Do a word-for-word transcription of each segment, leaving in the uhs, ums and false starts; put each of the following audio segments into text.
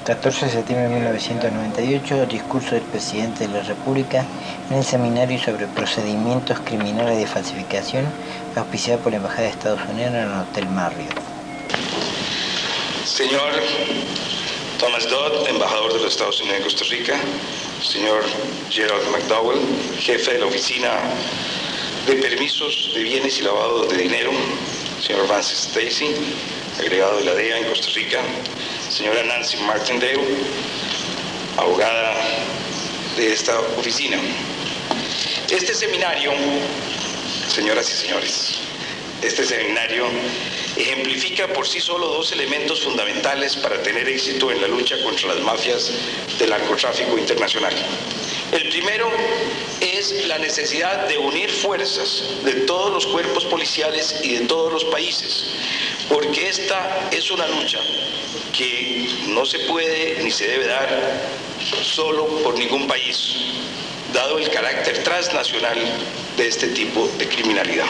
catorce de septiembre de mil novecientos noventa y ocho, discurso del Presidente de la República en el seminario sobre procedimientos criminales de falsificación, auspiciado por la Embajada de Estados Unidos en el Hotel Marriott. Señor Thomas Dodd, embajador de los Estados Unidos en Costa Rica, señor Gerald McDowell, jefe de la Oficina de Permisos de Bienes y Lavado de Dinero, señor Vance Stacy, agregado de la D E A en Costa Rica, señora Nancy Martindale, abogada de esta oficina. Este seminario, señoras y señores, este seminario ejemplifica por sí solo dos elementos fundamentales para tener éxito en la lucha contra las mafias del narcotráfico internacional. El primero es la necesidad de unir fuerzas de todos los cuerpos policiales y de todos los países, porque esta es una lucha que no se puede ni se debe dar solo por ningún país, dado el carácter transnacional de este tipo de criminalidad.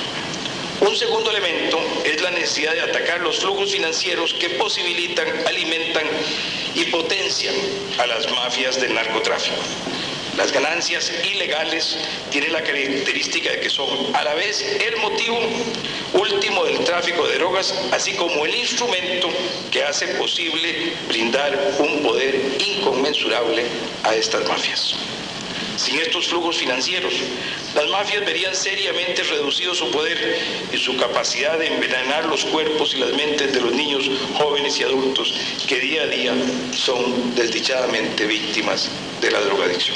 Un segundo elemento es la necesidad de atacar los flujos financieros que posibilitan, alimentan y potencian a las mafias del narcotráfico. Las ganancias ilegales tienen la característica de que son a la vez el motivo último del tráfico de drogas, así como el instrumento que hace posible brindar un poder inconmensurable a estas mafias. Sin estos flujos financieros, las mafias verían seriamente reducido su poder y su capacidad de envenenar los cuerpos y las mentes de los niños, jóvenes y adultos que día a día son desdichadamente víctimas de la drogadicción.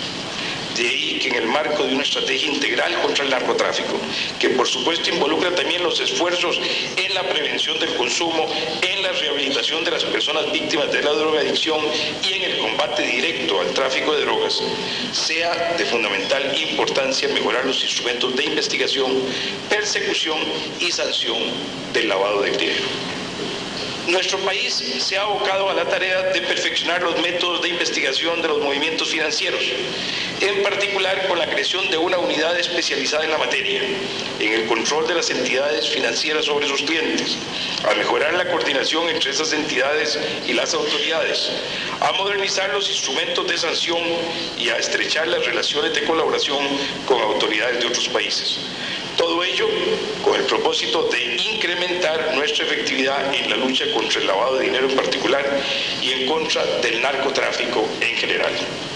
De ahí que en el marco de una estrategia integral contra el narcotráfico, que por supuesto involucra también los esfuerzos en la prevención del consumo, en la rehabilitación de las personas víctimas de la drogadicción y en el combate directo al tráfico de drogas, sea de fundamental importancia mejorar los instrumentos de investigación, persecución y sanción del lavado del dinero. Nuestro país se ha abocado a la tarea de perfeccionar los métodos de investigación de los movimientos financieros, en particular con la creación de una unidad especializada en la materia, en el control de las entidades financieras sobre sus clientes, a mejorar la coordinación entre esas entidades y las autoridades, a modernizar los instrumentos de sanción y a estrechar las relaciones de colaboración con autoridades de otros países. Todo ello con el propósito de incrementar nuestra efectividad en la lucha contra el lavado de dinero en particular y en contra del narcotráfico en general.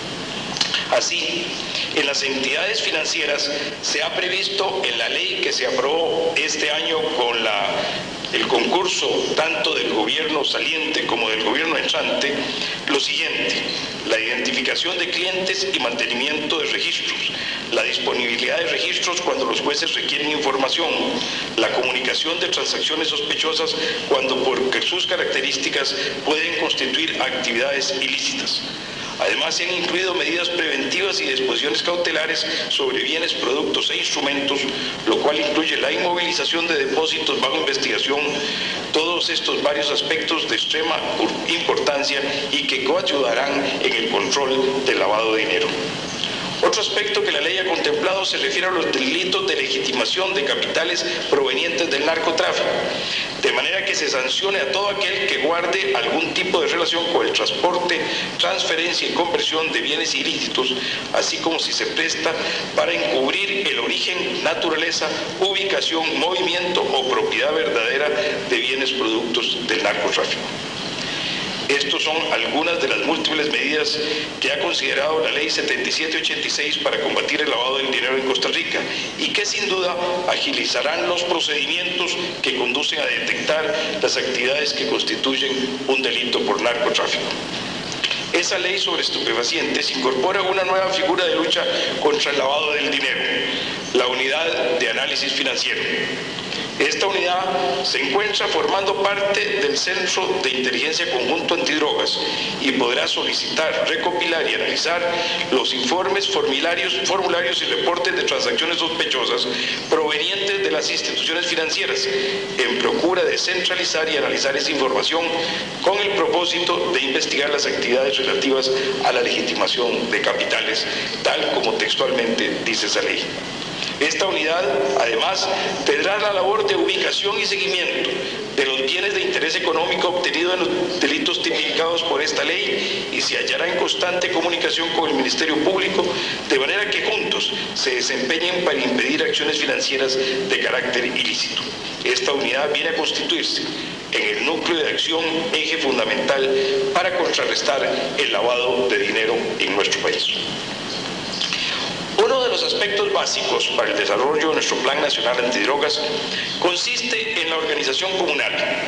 Así, en las entidades financieras se ha previsto en la ley que se aprobó este año con la, el concurso tanto del gobierno saliente como del gobierno entrante, lo siguiente: la identificación de clientes y mantenimiento de registros, la disponibilidad de registros cuando los jueces requieren información, la comunicación de transacciones sospechosas cuando por sus características pueden constituir actividades ilícitas. Además, se han incluido medidas preventivas y disposiciones cautelares sobre bienes, productos e instrumentos, lo cual incluye la inmovilización de depósitos bajo investigación, todos estos varios aspectos de extrema importancia y que coayudarán en el control del lavado de dinero. Otro aspecto que la ley ha contemplado se refiere a los delitos de legitimación de capitales provenientes del narcotráfico, de manera que se sancione a todo aquel que guarde algún tipo de relación con el transporte, transferencia y conversión de bienes ilícitos, así como si se presta para encubrir el origen, naturaleza, ubicación, movimiento o propiedad verdadera de bienes productos del narcotráfico. Estos son algunas de las múltiples medidas que ha considerado la Ley setenta y siete ochenta y seis para combatir el lavado del dinero en Costa Rica y que sin duda agilizarán los procedimientos que conducen a detectar las actividades que constituyen un delito por narcotráfico. Esa ley sobre estupefacientes incorpora una nueva figura de lucha contra el lavado del dinero, la Unidad de Análisis Financiero. Esta unidad se encuentra formando parte del Centro de Inteligencia Conjunto Antidrogas y podrá solicitar, recopilar y analizar los informes, formularios, formularios y reportes de transacciones sospechosas provenientes de las instituciones financieras en procura de centralizar y analizar esa información con el propósito de investigar las actividades relativas a la legitimación de capitales, tal como textualmente dice esa ley. Esta unidad, además, tendrá la labor de ubicación y seguimiento de los bienes de interés económico obtenidos en los delitos tipificados por esta ley y se hallará en constante comunicación con el Ministerio Público, de manera que juntos se desempeñen para impedir acciones financieras de carácter ilícito. Esta unidad viene a constituirse en el núcleo de acción, eje fundamental para contrarrestar el lavado de dinero en nuestro país. Uno de los aspectos básicos para el desarrollo de nuestro Plan Nacional Antidrogas consiste en la organización comunal,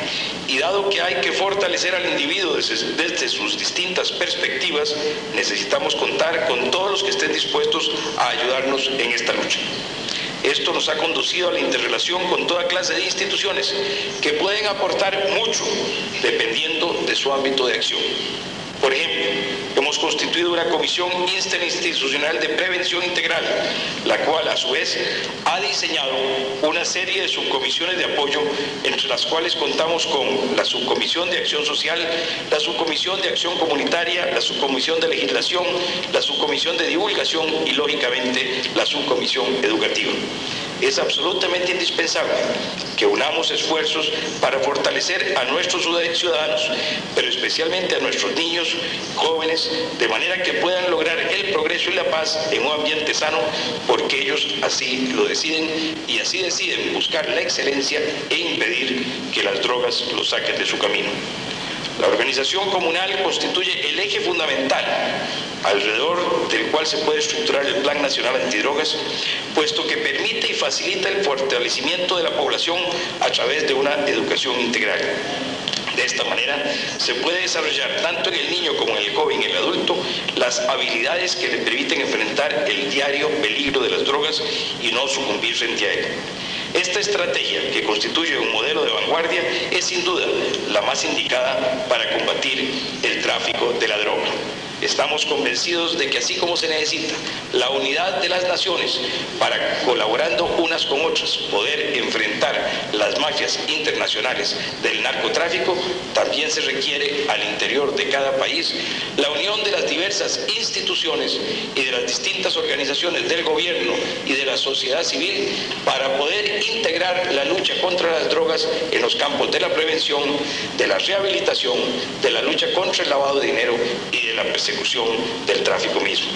y dado que hay que fortalecer al individuo desde, desde sus distintas perspectivas, necesitamos contar con todos los que estén dispuestos a ayudarnos en esta lucha. Esto nos ha conducido a la interrelación con toda clase de instituciones que pueden aportar mucho dependiendo de su ámbito de acción. Por ejemplo, hemos constituido una comisión interinstitucional de prevención integral, la cual a su vez ha diseñado una serie de subcomisiones de apoyo, entre las cuales contamos con la subcomisión de acción social, la subcomisión de acción comunitaria, la subcomisión de legislación, la subcomisión de divulgación y, lógicamente, la subcomisión educativa. Es absolutamente indispensable que unamos esfuerzos para fortalecer a nuestros ciudadanos, pero especialmente a nuestros niños, jóvenes, de manera que puedan lograr el progreso y la paz en un ambiente sano, porque ellos así lo deciden y así deciden buscar la excelencia e impedir que las drogas los saquen de su camino. La organización comunal constituye el eje fundamental alrededor del cual se puede estructurar el Plan Nacional Antidrogas, puesto que permite y facilita el fortalecimiento de la población a través de una educación integral. De esta manera se puede desarrollar tanto en el niño como en el joven y en el adulto las habilidades que le permiten enfrentar el diario peligro de las drogas y no sucumbir frente a él. Esta estrategia, que constituye un modelo de vanguardia, es sin duda la más indicada para combatir el tráfico de la droga. Estamos convencidos de que así como se necesita la unidad de las naciones para, colaborando unas con otras, poder enfrentar las mafias internacionales del narcotráfico, también se requiere al interior de cada país la unión de las diversas instituciones y de las distintas organizaciones del gobierno y de la sociedad civil para poder integrar la lucha contra las drogas en los campos de la prevención, de la rehabilitación, de la lucha contra el lavado de dinero y de la persecución del tráfico mismo.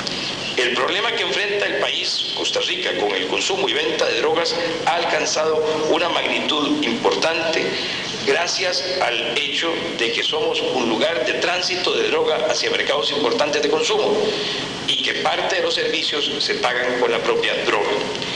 El problema que enfrenta el país, Costa Rica, con el consumo y venta de drogas ha alcanzado una magnitud importante gracias al hecho de que somos un lugar de tránsito de droga hacia mercados importantes de consumo y que parte de los servicios se pagan con la propia droga.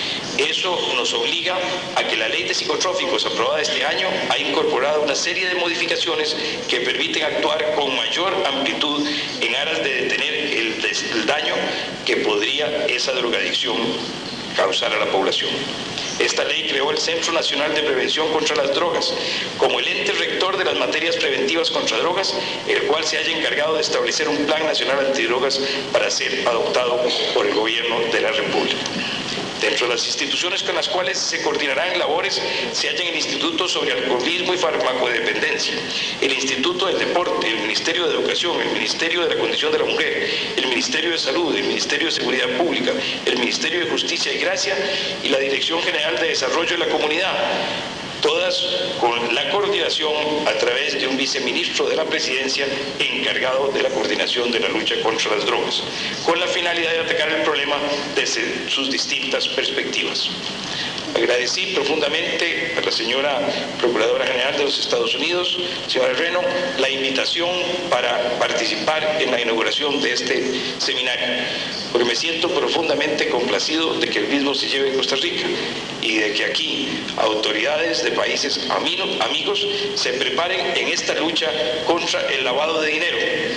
Eso nos obliga a que la ley de psicotrópicos aprobada este año ha incorporado una serie de modificaciones que permiten actuar con mayor amplitud en aras de detener el, el daño que podría esa drogadicción causar a la población. Esta ley creó el Centro Nacional de Prevención contra las Drogas como el ente rector de las materias preventivas contra drogas, el cual se haya encargado de establecer un plan nacional antidrogas para ser adoptado por el Gobierno de la República. Dentro de las instituciones con las cuales se coordinarán labores se hallan el Instituto sobre Alcoholismo y Farmacodependencia, el Instituto del Deporte, el Ministerio de Educación, el Ministerio de la Condición de la Mujer, el Ministerio de Salud, el Ministerio de Seguridad Pública, el Ministerio de Justicia y Gracia y la Dirección General de Desarrollo de la Comunidad, todas con la coordinación a través de un viceministro de la Presidencia encargado de la coordinación de la lucha contra las drogas, con la finalidad de atacar el problema desde sus distintas perspectivas. Agradecí profundamente a la señora Procuradora General de los Estados Unidos, señora Reno, la invitación para participar en la inauguración de este seminario, porque me siento profundamente complacido de que el mismo se lleve en Costa Rica y de que aquí autoridades de países amigos se preparen en esta lucha contra el lavado de dinero,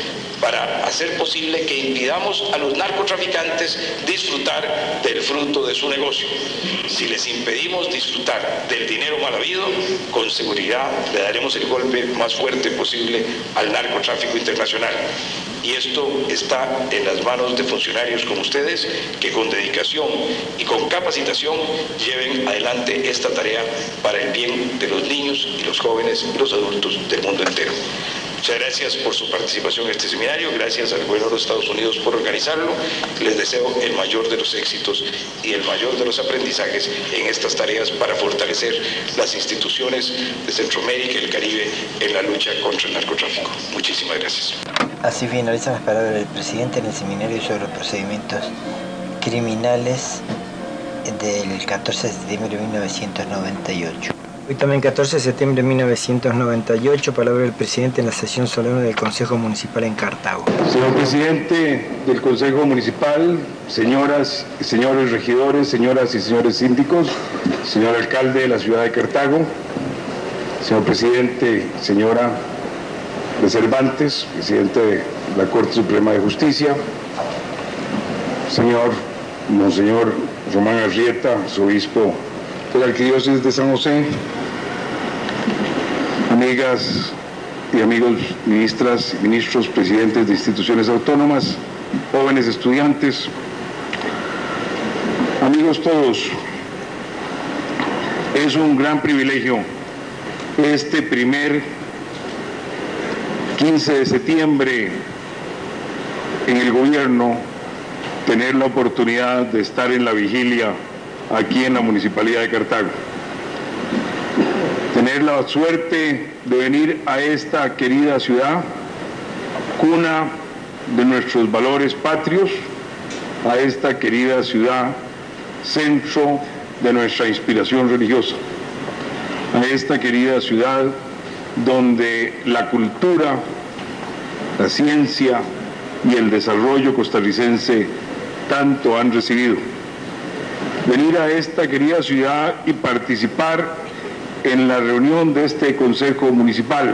para hacer posible que impidamos a los narcotraficantes disfrutar del fruto de su negocio. Si les impedimos disfrutar del dinero mal habido, con seguridad le daremos el golpe más fuerte posible al narcotráfico internacional. Y esto está en las manos de funcionarios como ustedes, que con dedicación y con capacitación lleven adelante esta tarea para el bien de los niños y los jóvenes y los adultos del mundo entero. Muchas gracias por su participación en este seminario, gracias al gobierno de los Estados Unidos por organizarlo. Les deseo el mayor de los éxitos y el mayor de los aprendizajes en estas tareas para fortalecer las instituciones de Centroamérica y el Caribe en la lucha contra el narcotráfico. Muchísimas gracias. Así finalizan las palabras del presidente en el seminario sobre procedimientos criminales del catorce de septiembre de mil novecientos noventa y ocho. Hoy también catorce de septiembre de mil novecientos noventa y ocho, palabra del presidente en la sesión solemne del Consejo Municipal en Cartago. Señor presidente del Consejo Municipal, señoras y señores regidores, señoras y señores síndicos, señor alcalde de la ciudad de Cartago, señor presidente, señora de Cervantes, presidente de la Corte Suprema de Justicia, señor Monseñor Román Arrieta, arzobispo de la Arquidiócesis de San José, amigas y amigos ministras y ministros, presidentes de instituciones autónomas, jóvenes estudiantes, amigos todos, es un gran privilegio este primer quince de septiembre en el gobierno tener la oportunidad de estar en la vigilia aquí en la Municipalidad de Cartago. Tener la suerte de venir a esta querida ciudad, cuna de nuestros valores patrios, a esta querida ciudad, centro de nuestra inspiración religiosa, a esta querida ciudad donde la cultura, la ciencia y el desarrollo costarricense tanto han recibido. Venir a esta querida ciudad y participar en la reunión de este Consejo Municipal,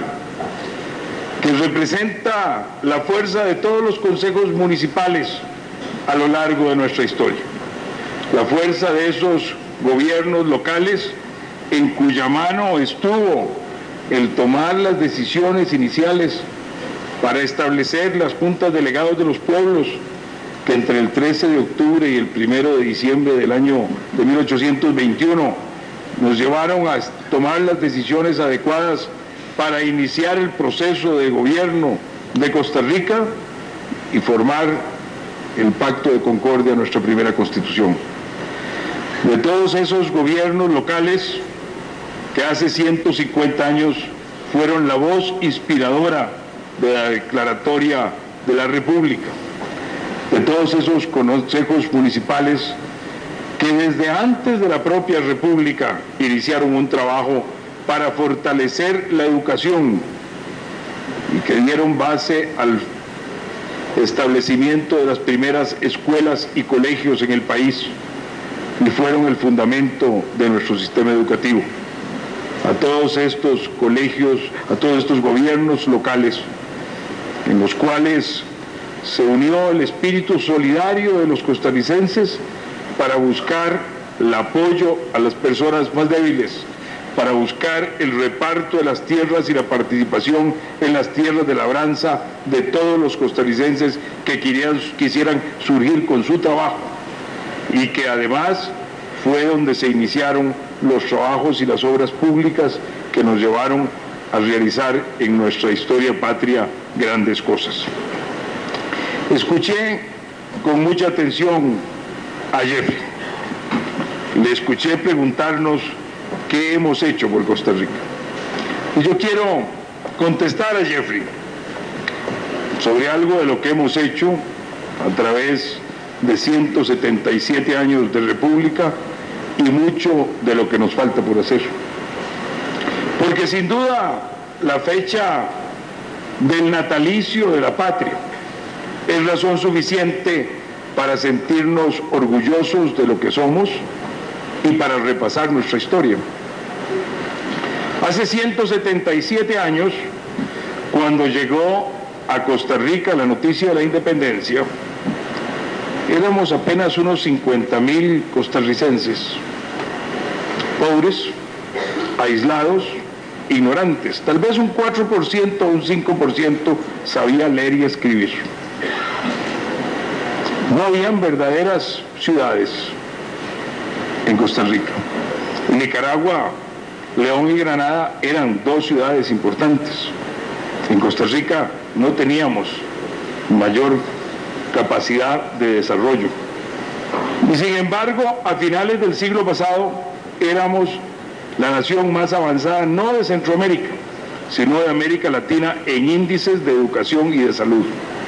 que representa la fuerza de todos los consejos municipales a lo largo de nuestra historia, la fuerza de esos gobiernos locales en cuya mano estuvo el tomar las decisiones iniciales para establecer las juntas delegados de los pueblos, que entre el trece de octubre y el primero de diciembre del año de mil ochocientos veintiuno nos llevaron a tomar las decisiones adecuadas para iniciar el proceso de gobierno de Costa Rica y formar el Pacto de Concordia, nuestra primera Constitución. De todos esos gobiernos locales que hace ciento cincuenta años fueron la voz inspiradora de la declaratoria de la República, de todos esos consejos municipales que desde antes de la propia República iniciaron un trabajo para fortalecer la educación y que dieron base al establecimiento de las primeras escuelas y colegios en el país y fueron el fundamento de nuestro sistema educativo. A todos estos colegios, a todos estos gobiernos locales, en los cuales se unió el espíritu solidario de los costarricenses para buscar el apoyo a las personas más débiles, para buscar el reparto de las tierras y la participación en las tierras de labranza de todos los costarricenses que quisieran, quisieran surgir con su trabajo, y que además fue donde se iniciaron los trabajos y las obras públicas que nos llevaron a realizar en nuestra historia patria grandes cosas. Escuché con mucha atención a Jeffrey. Le escuché preguntarnos qué hemos hecho por Costa Rica. Y yo quiero contestar a Jeffrey sobre algo de lo que hemos hecho a través de ciento setenta y siete años de República y mucho de lo que nos falta por hacer. Porque sin duda la fecha del natalicio de la patria es razón suficiente para sentirnos orgullosos de lo que somos y para repasar nuestra historia. Hace ciento setenta y siete años, cuando llegó a Costa Rica la noticia de la independencia, éramos apenas unos cincuenta mil costarricenses, pobres, aislados, ignorantes. Tal vez un cuatro por ciento o un cinco por ciento sabía leer y escribir. No habían verdaderas ciudades en Costa Rica. En Nicaragua, León y Granada eran dos ciudades importantes. En Costa Rica no teníamos mayor capacidad de desarrollo. Y sin embargo, a finales del siglo pasado, éramos la nación más avanzada, no de Centroamérica, sino de América Latina en índices de educación y de salud.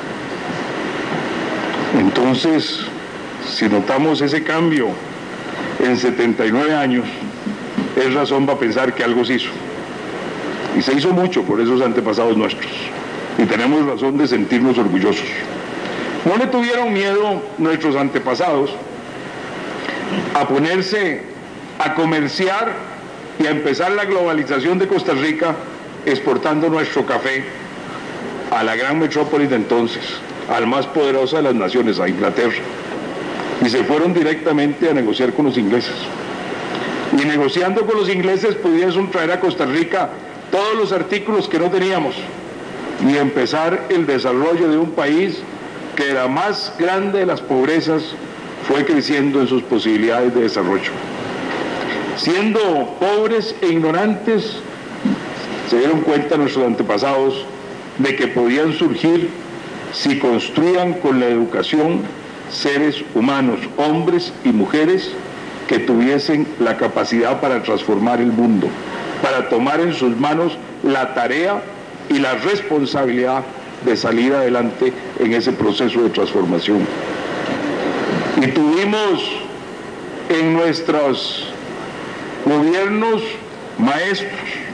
Entonces, si notamos ese cambio en setenta y nueve años, es razón para pensar que algo se hizo. Y se hizo mucho por esos antepasados nuestros. Y tenemos razón de sentirnos orgullosos. No le tuvieron miedo nuestros antepasados a ponerse a comerciar y a empezar la globalización de Costa Rica exportando nuestro café a la gran metrópoli de entonces, al más poderosa de las naciones, a Inglaterra. Y se fueron directamente a negociar con los ingleses. Y negociando con los ingleses pudieron traer a Costa Rica todos los artículos que no teníamos y empezar el desarrollo de un país que la más grande de las pobrezas fue creciendo en sus posibilidades de desarrollo. Siendo pobres e ignorantes, se dieron cuenta nuestros antepasados de que podían surgir, si construían con la educación, seres humanos, hombres y mujeres que tuviesen la capacidad para transformar el mundo, para tomar en sus manos la tarea y la responsabilidad de salir adelante en ese proceso de transformación. Y tuvimos en nuestros gobiernos maestros,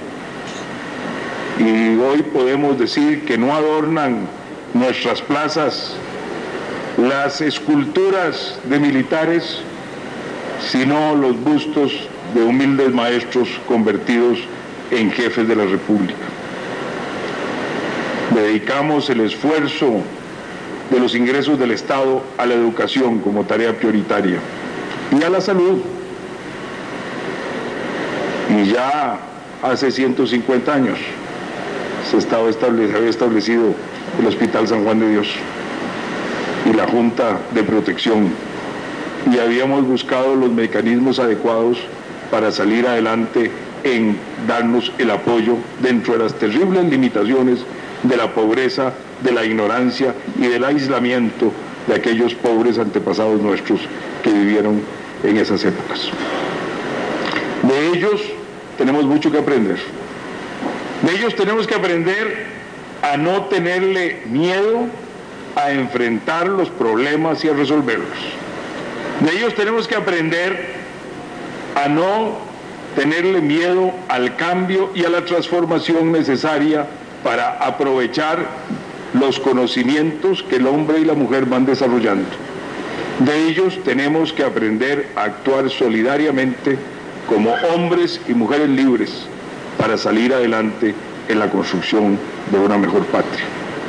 y hoy podemos decir que no adornan nuestras plazas las esculturas de militares, sino los bustos de humildes maestros convertidos en jefes de la República. Dedicamos el esfuerzo de los ingresos del Estado a la educación como tarea prioritaria y a la salud. Y ya hace ciento cincuenta años se estaba establecido, había establecido el Hospital San Juan de Dios y la Junta de Protección, y habíamos buscado los mecanismos adecuados para salir adelante en darnos el apoyo dentro de las terribles limitaciones de la pobreza, de la ignorancia y del aislamiento de aquellos pobres antepasados nuestros que vivieron en esas épocas. De ellos tenemos mucho que aprender. De ellos tenemos que aprender a no tenerle miedo a enfrentar los problemas y a resolverlos. De ellos tenemos que aprender a no tenerle miedo al cambio y a la transformación necesaria para aprovechar los conocimientos que el hombre y la mujer van desarrollando. De ellos tenemos que aprender a actuar solidariamente como hombres y mujeres libres para salir adelante en la construcción de una mejor patria.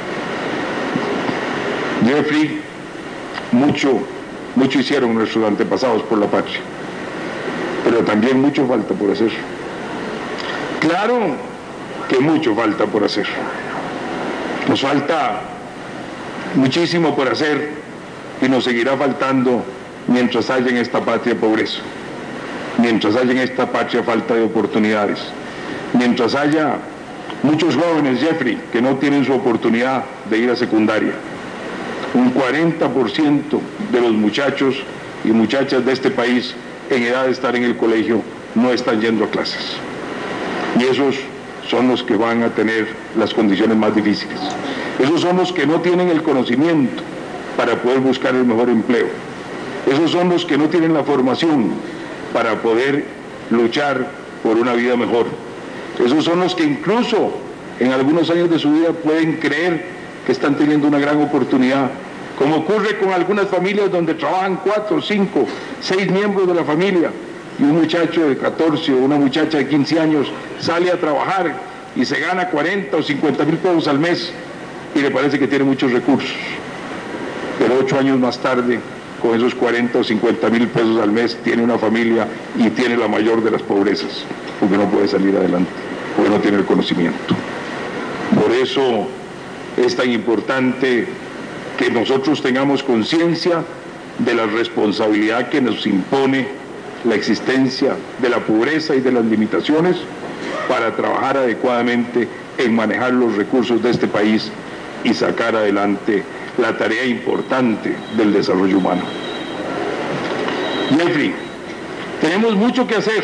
Jeffrey, mucho, mucho hicieron nuestros antepasados por la patria, pero también mucho falta por hacer. Claro que mucho falta por hacer. Nos falta muchísimo por hacer y nos seguirá faltando mientras haya en esta patria pobreza, mientras haya en esta patria falta de oportunidades, mientras haya muchos jóvenes, Jeffrey, que no tienen su oportunidad de ir a secundaria. Un cuarenta por ciento de los muchachos y muchachas de este país en edad de estar en el colegio no están yendo a clases. Y esos son los que van a tener las condiciones más difíciles. Esos son los que no tienen el conocimiento para poder buscar el mejor empleo. Esos son los que no tienen la formación para poder luchar por una vida mejor. Esos son los que incluso en algunos años de su vida pueden creer que están teniendo una gran oportunidad, como ocurre con algunas familias donde trabajan cuatro, cinco, seis miembros de la familia, y un muchacho de catorce o una muchacha de quince años sale a trabajar y se gana cuarenta o cincuenta mil pesos al mes y le parece que tiene muchos recursos, pero ocho años más tarde, con esos cuarenta o cincuenta mil pesos al mes, tiene una familia y tiene la mayor de las pobrezas, porque no puede salir adelante, porque no tiene el conocimiento. Por eso es tan importante que nosotros tengamos conciencia de la responsabilidad que nos impone la existencia de la pobreza y de las limitaciones para trabajar adecuadamente en manejar los recursos de este país y sacar adelante la tarea importante del desarrollo humano. Jeffrey, tenemos mucho que hacer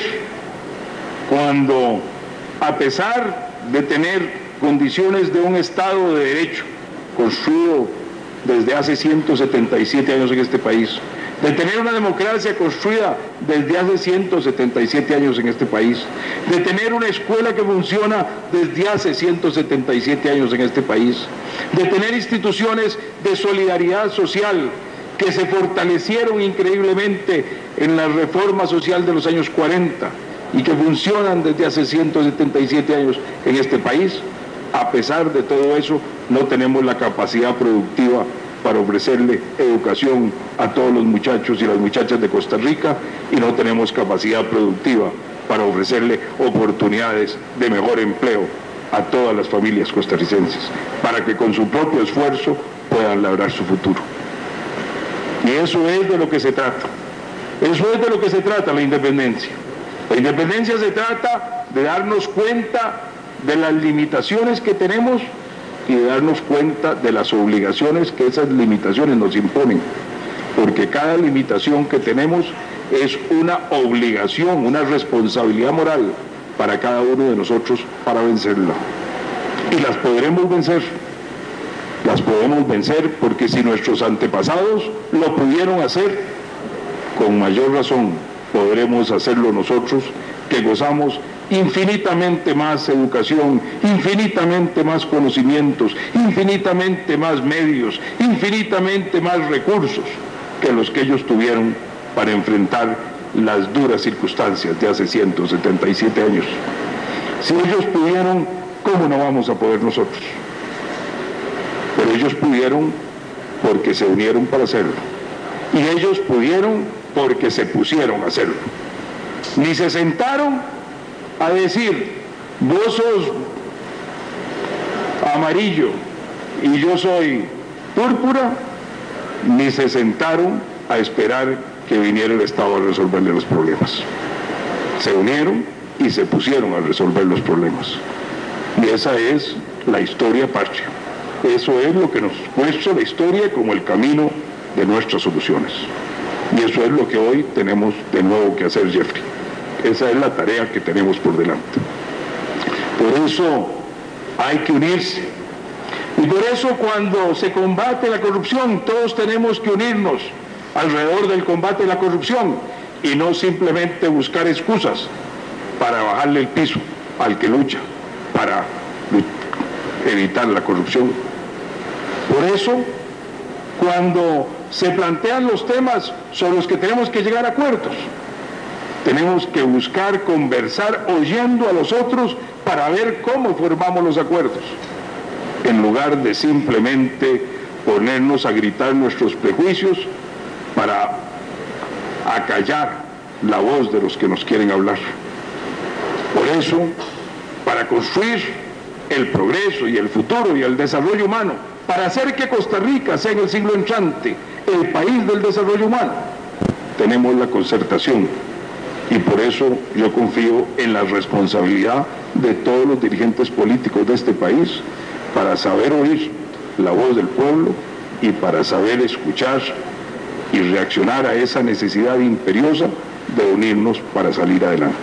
cuando, a pesar de tener condiciones de un Estado de Derecho construido desde hace ciento setenta y siete años en este país, de tener una democracia construida desde hace ciento setenta y siete años en este país, de tener una escuela que funciona desde hace ciento setenta y siete años en este país, de tener instituciones de solidaridad social que se fortalecieron increíblemente en la reforma social de los años cuarenta y que funcionan desde hace ciento setenta y siete años en este país. A pesar de todo eso, no tenemos la capacidad productiva para ofrecerle educación a todos los muchachos y las muchachas de Costa Rica, y no tenemos capacidad productiva para ofrecerle oportunidades de mejor empleo a todas las familias costarricenses, para que con su propio esfuerzo puedan labrar su futuro. Y eso es de lo que se trata. Eso es de lo que se trata la independencia. La independencia se trata de darnos cuenta de las limitaciones que tenemos y de darnos cuenta de las obligaciones que esas limitaciones nos imponen, porque cada limitación que tenemos es una obligación, una responsabilidad moral para cada uno de nosotros para vencerla. Y las podremos vencer, las podemos vencer porque si nuestros antepasados lo pudieron hacer, con mayor razón podremos hacerlo nosotros, que gozamos infinitamente más educación, infinitamente más conocimientos, infinitamente más medios, infinitamente más recursos que los que ellos tuvieron para enfrentar las duras circunstancias de hace ciento setenta y siete años. Si ellos pudieron, ¿cómo no vamos a poder nosotros? Pero ellos pudieron porque se unieron para hacerlo. Y ellos pudieron porque se pusieron a hacerlo. Ni se sentaron a decir, vos sos amarillo y yo soy púrpura, ni se sentaron a esperar que viniera el Estado a resolverle los problemas. Se unieron y se pusieron a resolver los problemas. Y esa es la historia patria. Eso es lo que nos muestra la historia como el camino de nuestras soluciones. Y eso es lo que hoy tenemos de nuevo que hacer, Jeffrey. Esa es la tarea que tenemos por delante. Por eso hay que unirse. Y por eso cuando se combate la corrupción, todos tenemos que unirnos alrededor del combate de la corrupción y no simplemente buscar excusas para bajarle el piso al que lucha, para evitar la corrupción. Por eso, cuando se plantean los temas sobre los que tenemos que llegar a acuerdos, tenemos que buscar conversar oyendo a los otros para ver cómo formamos los acuerdos, en lugar de simplemente ponernos a gritar nuestros prejuicios para acallar la voz de los que nos quieren hablar. Por eso, para construir el progreso y el futuro y el desarrollo humano, para hacer que Costa Rica sea en el siglo entrante el país del desarrollo humano, tenemos la concertación. Y por eso yo confío en la responsabilidad de todos los dirigentes políticos de este país para saber oír la voz del pueblo y para saber escuchar y reaccionar a esa necesidad imperiosa de unirnos para salir adelante.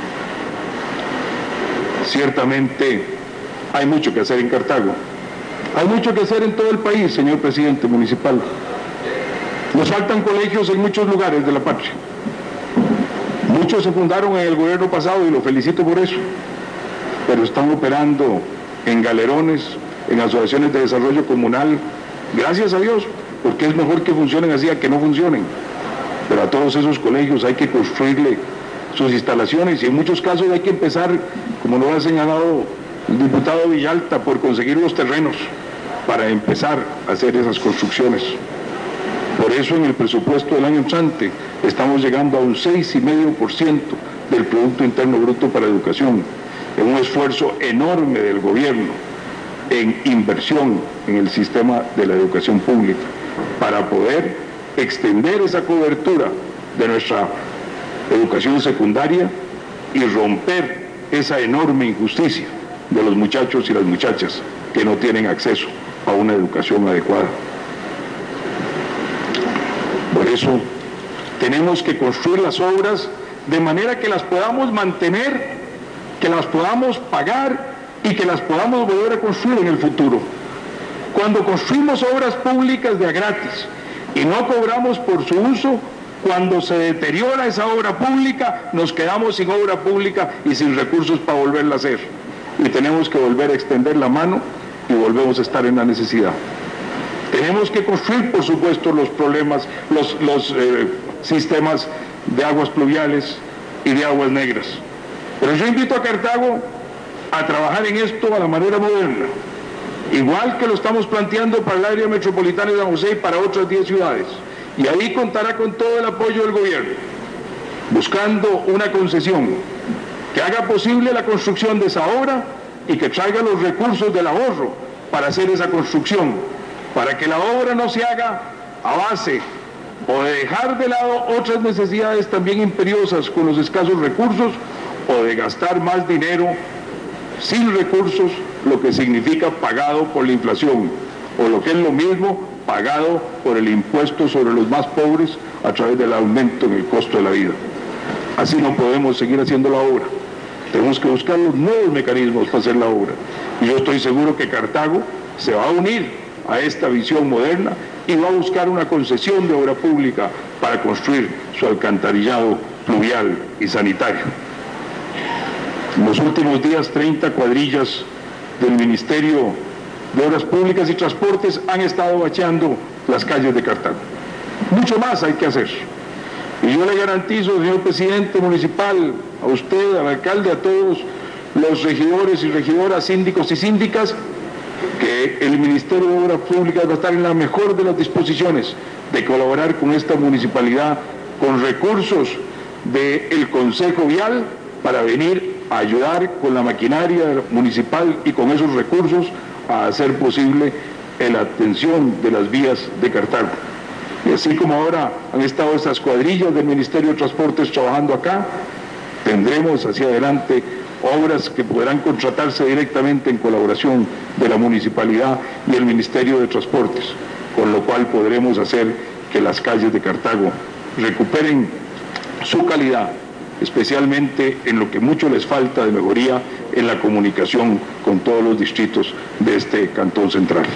Ciertamente hay mucho que hacer en Cartago, hay mucho que hacer en todo el país, señor presidente municipal. Nos faltan colegios en muchos lugares de la patria. Muchos se fundaron en el gobierno pasado y lo felicito por eso, pero están operando en galerones, en asociaciones de desarrollo comunal, gracias a Dios, porque es mejor que funcionen así a que no funcionen. Pero a todos esos colegios hay que construirle sus instalaciones y en muchos casos hay que empezar, como lo ha señalado el diputado Villalta, por conseguir los terrenos para empezar a hacer esas construcciones. Por eso en el presupuesto del año entrante estamos llegando a un seis coma cinco por ciento del Producto Interno Bruto para educación, en un esfuerzo enorme del gobierno en inversión en el sistema de la educación pública, para poder extender esa cobertura de nuestra educación secundaria y romper esa enorme injusticia de los muchachos y las muchachas que no tienen acceso a una educación adecuada. Por eso tenemos que construir las obras de manera que las podamos mantener, que las podamos pagar y que las podamos volver a construir en el futuro. Cuando construimos obras públicas de a gratis y no cobramos por su uso, cuando se deteriora esa obra pública, nos quedamos sin obra pública y sin recursos para volverla a hacer. Y tenemos que volver a extender la mano y volvemos a estar en la necesidad. Tenemos que construir, por supuesto, los problemas, los, los eh, sistemas de aguas pluviales y de aguas negras. Pero yo invito a Cartago a trabajar en esto a la manera moderna, igual que lo estamos planteando para el área metropolitana de San José y para otras diez ciudades. Y ahí contará con todo el apoyo del gobierno, buscando una concesión que haga posible la construcción de esa obra y que traiga los recursos del ahorro para hacer esa construcción, para que la obra no se haga a base o de dejar de lado otras necesidades también imperiosas con los escasos recursos, o de gastar más dinero sin recursos, lo que significa pagado por la inflación, o lo que es lo mismo, pagado por el impuesto sobre los más pobres a través del aumento en el costo de la vida. Así no podemos seguir haciendo la obra. Tenemos que buscar los nuevos mecanismos para hacer la obra. Y yo estoy seguro que Cartago se va a unir a esta visión moderna y va a buscar una concesión de obra pública para construir su alcantarillado pluvial y sanitario. En los últimos días, treinta cuadrillas del Ministerio de Obras Públicas y Transportes han estado bacheando las calles de Cartago. Mucho más hay que hacer. Y yo le garantizo, señor presidente municipal, a usted, al alcalde, a todos los regidores y regidoras, síndicos y síndicas, que el Ministerio de Obras Públicas va a estar en la mejor de las disposiciones de colaborar con esta municipalidad con recursos del Consejo Vial para venir a ayudar con la maquinaria municipal y con esos recursos a hacer posible la atención de las vías de Cartago. Y así como ahora han estado estas cuadrillas del Ministerio de Transportes trabajando acá, tendremos hacia adelante obras que podrán contratarse directamente en colaboración de la municipalidad y el Ministerio de Transportes, con lo cual podremos hacer que las calles de Cartago recuperen su calidad, especialmente en lo que mucho les falta de mejoría en la comunicación con todos los distritos de este Cantón Central.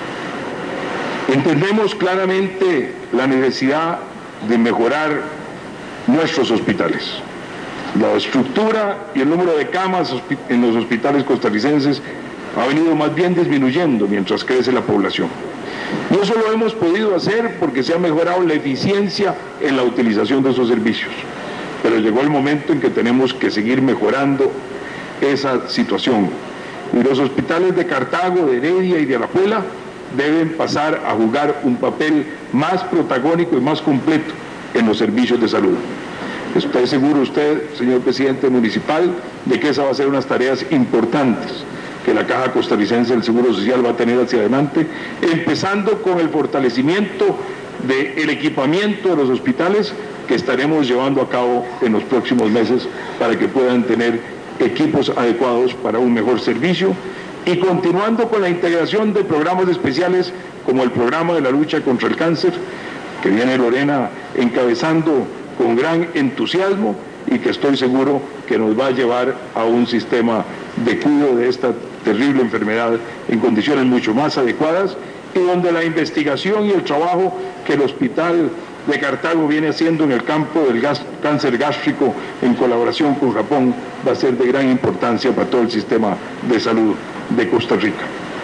Entendemos claramente la necesidad de mejorar nuestros hospitales. La estructura y el número de camas en los hospitales costarricenses ha venido más bien disminuyendo mientras crece la población. Y eso lo hemos podido hacer porque se ha mejorado la eficiencia en la utilización de esos servicios. Pero llegó el momento en que tenemos que seguir mejorando esa situación. Y los hospitales de Cartago, de Heredia y de Alajuela deben pasar a jugar un papel más protagónico y más completo en los servicios de salud. Estoy seguro usted, señor presidente municipal, de que esa va a ser unas tareas importantes que la Caja Costarricense del Seguro Social va a tener hacia adelante, empezando con el fortalecimiento del equipamiento de los hospitales que estaremos llevando a cabo en los próximos meses para que puedan tener equipos adecuados para un mejor servicio, y continuando con la integración de programas especiales como el programa de la lucha contra el cáncer, que viene Lorena encabezando con gran entusiasmo y que estoy seguro que nos va a llevar a un sistema de cuidado de esta terrible enfermedad en condiciones mucho más adecuadas, y donde la investigación y el trabajo que el Hospital de Cartago viene haciendo en el campo del gas, cáncer gástrico en colaboración con Japón va a ser de gran importancia para todo el sistema de salud de Costa Rica.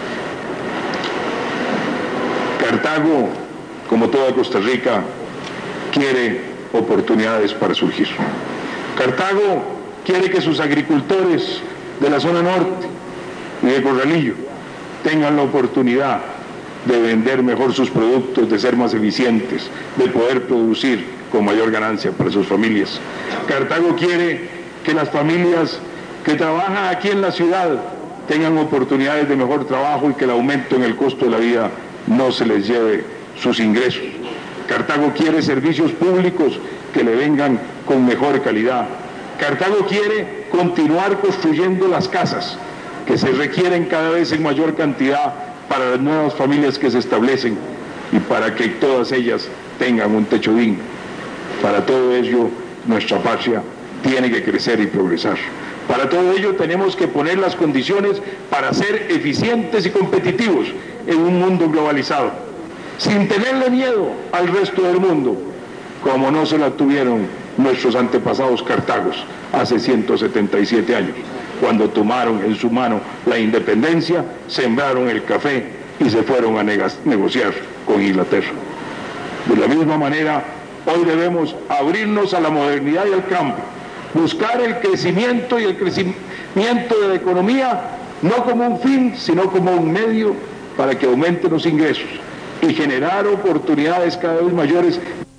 Cartago, como toda Costa Rica, quiere oportunidades para surgir. Cartago quiere que sus agricultores de la zona norte y de Corralillo tengan la oportunidad de vender mejor sus productos, de ser más eficientes, de poder producir con mayor ganancia para sus familias. Cartago quiere que las familias que trabajan aquí en la ciudad tengan oportunidades de mejor trabajo y que el aumento en el costo de la vida no se les lleve sus ingresos. Cartago quiere servicios públicos que le vengan con mejor calidad. Cartago quiere continuar construyendo las casas que se requieren cada vez en mayor cantidad para las nuevas familias que se establecen y para que todas ellas tengan un techo digno. Para todo ello, nuestra patria tiene que crecer y progresar. Para todo ello tenemos que poner las condiciones para ser eficientes y competitivos en un mundo globalizado, sin tenerle miedo al resto del mundo, como no se la tuvieron nuestros antepasados cartagos hace ciento setenta y siete años, cuando tomaron en su mano la independencia, sembraron el café y se fueron a negociar con Inglaterra. De la misma manera, hoy debemos abrirnos a la modernidad y al cambio, buscar el crecimiento y el crecimiento de la economía no como un fin, sino como un medio para que aumenten los ingresos y generar oportunidades cada vez mayores.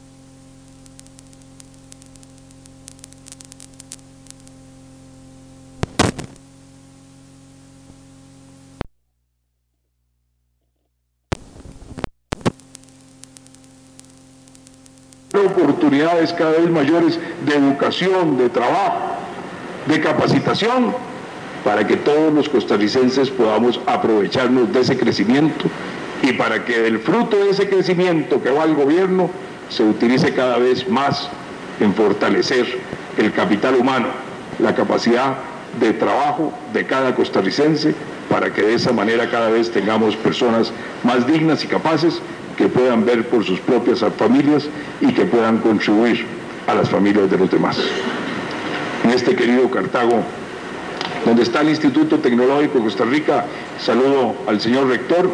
oportunidades cada vez mayores de educación, de trabajo, de capacitación, para que todos los costarricenses podamos aprovecharnos de ese crecimiento y para que el fruto de ese crecimiento que va al gobierno se utilice cada vez más en fortalecer el capital humano, la capacidad de trabajo de cada costarricense, para que de esa manera cada vez tengamos personas más dignas y capaces que puedan ver por sus propias familias y que puedan contribuir a las familias de los demás. En este querido Cartago, donde está el Instituto Tecnológico de Costa Rica, saludo al señor rector,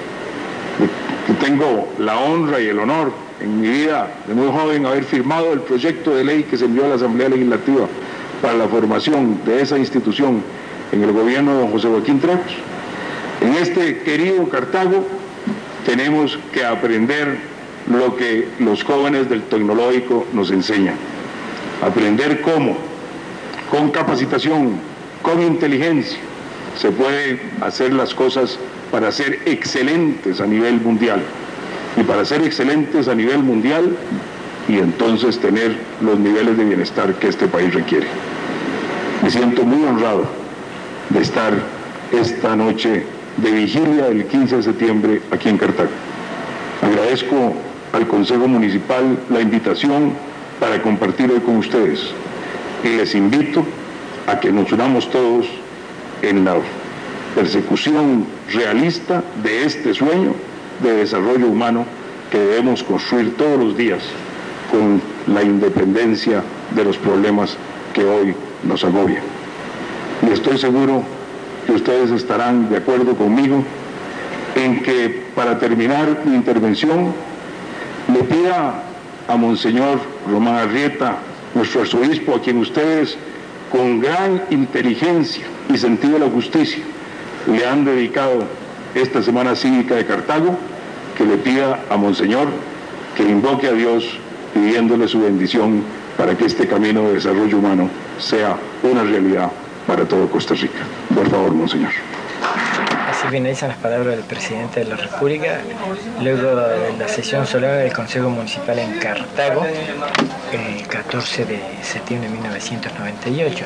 que tengo la honra y el honor en mi vida de muy joven haber firmado el proyecto de ley que se envió a la Asamblea Legislativa para la formación de esa institución en el gobierno de don José Joaquín Trejos. En este querido Cartago tenemos que aprender lo que los jóvenes del tecnológico nos enseñan. Aprender cómo, con capacitación, con inteligencia, se pueden hacer las cosas para ser excelentes a nivel mundial. Y para ser excelentes a nivel mundial, y entonces tener los niveles de bienestar que este país requiere. Me siento muy honrado de estar esta noche de vigilia del quince de septiembre aquí en Cartago. Agradezco al Consejo Municipal la invitación para compartir hoy con ustedes y les invito a que nos unamos todos en la persecución realista de este sueño de desarrollo humano que debemos construir todos los días con la independencia de los problemas que hoy nos agobian. Y estoy seguro que ustedes estarán de acuerdo conmigo en que, para terminar mi intervención, le pida a Monseñor Román Arrieta, nuestro arzobispo, a quien ustedes con gran inteligencia y sentido de la justicia le han dedicado esta Semana Cívica de Cartago, que le pida a Monseñor que invoque a Dios pidiéndole su bendición para que este camino de desarrollo humano sea una realidad para todo Costa Rica. Por favor, Monseñor. Así finalizan las palabras del presidente de la República, luego de la sesión solemne del Consejo Municipal en Cartago, el catorce de septiembre de mil novecientos noventa y ocho.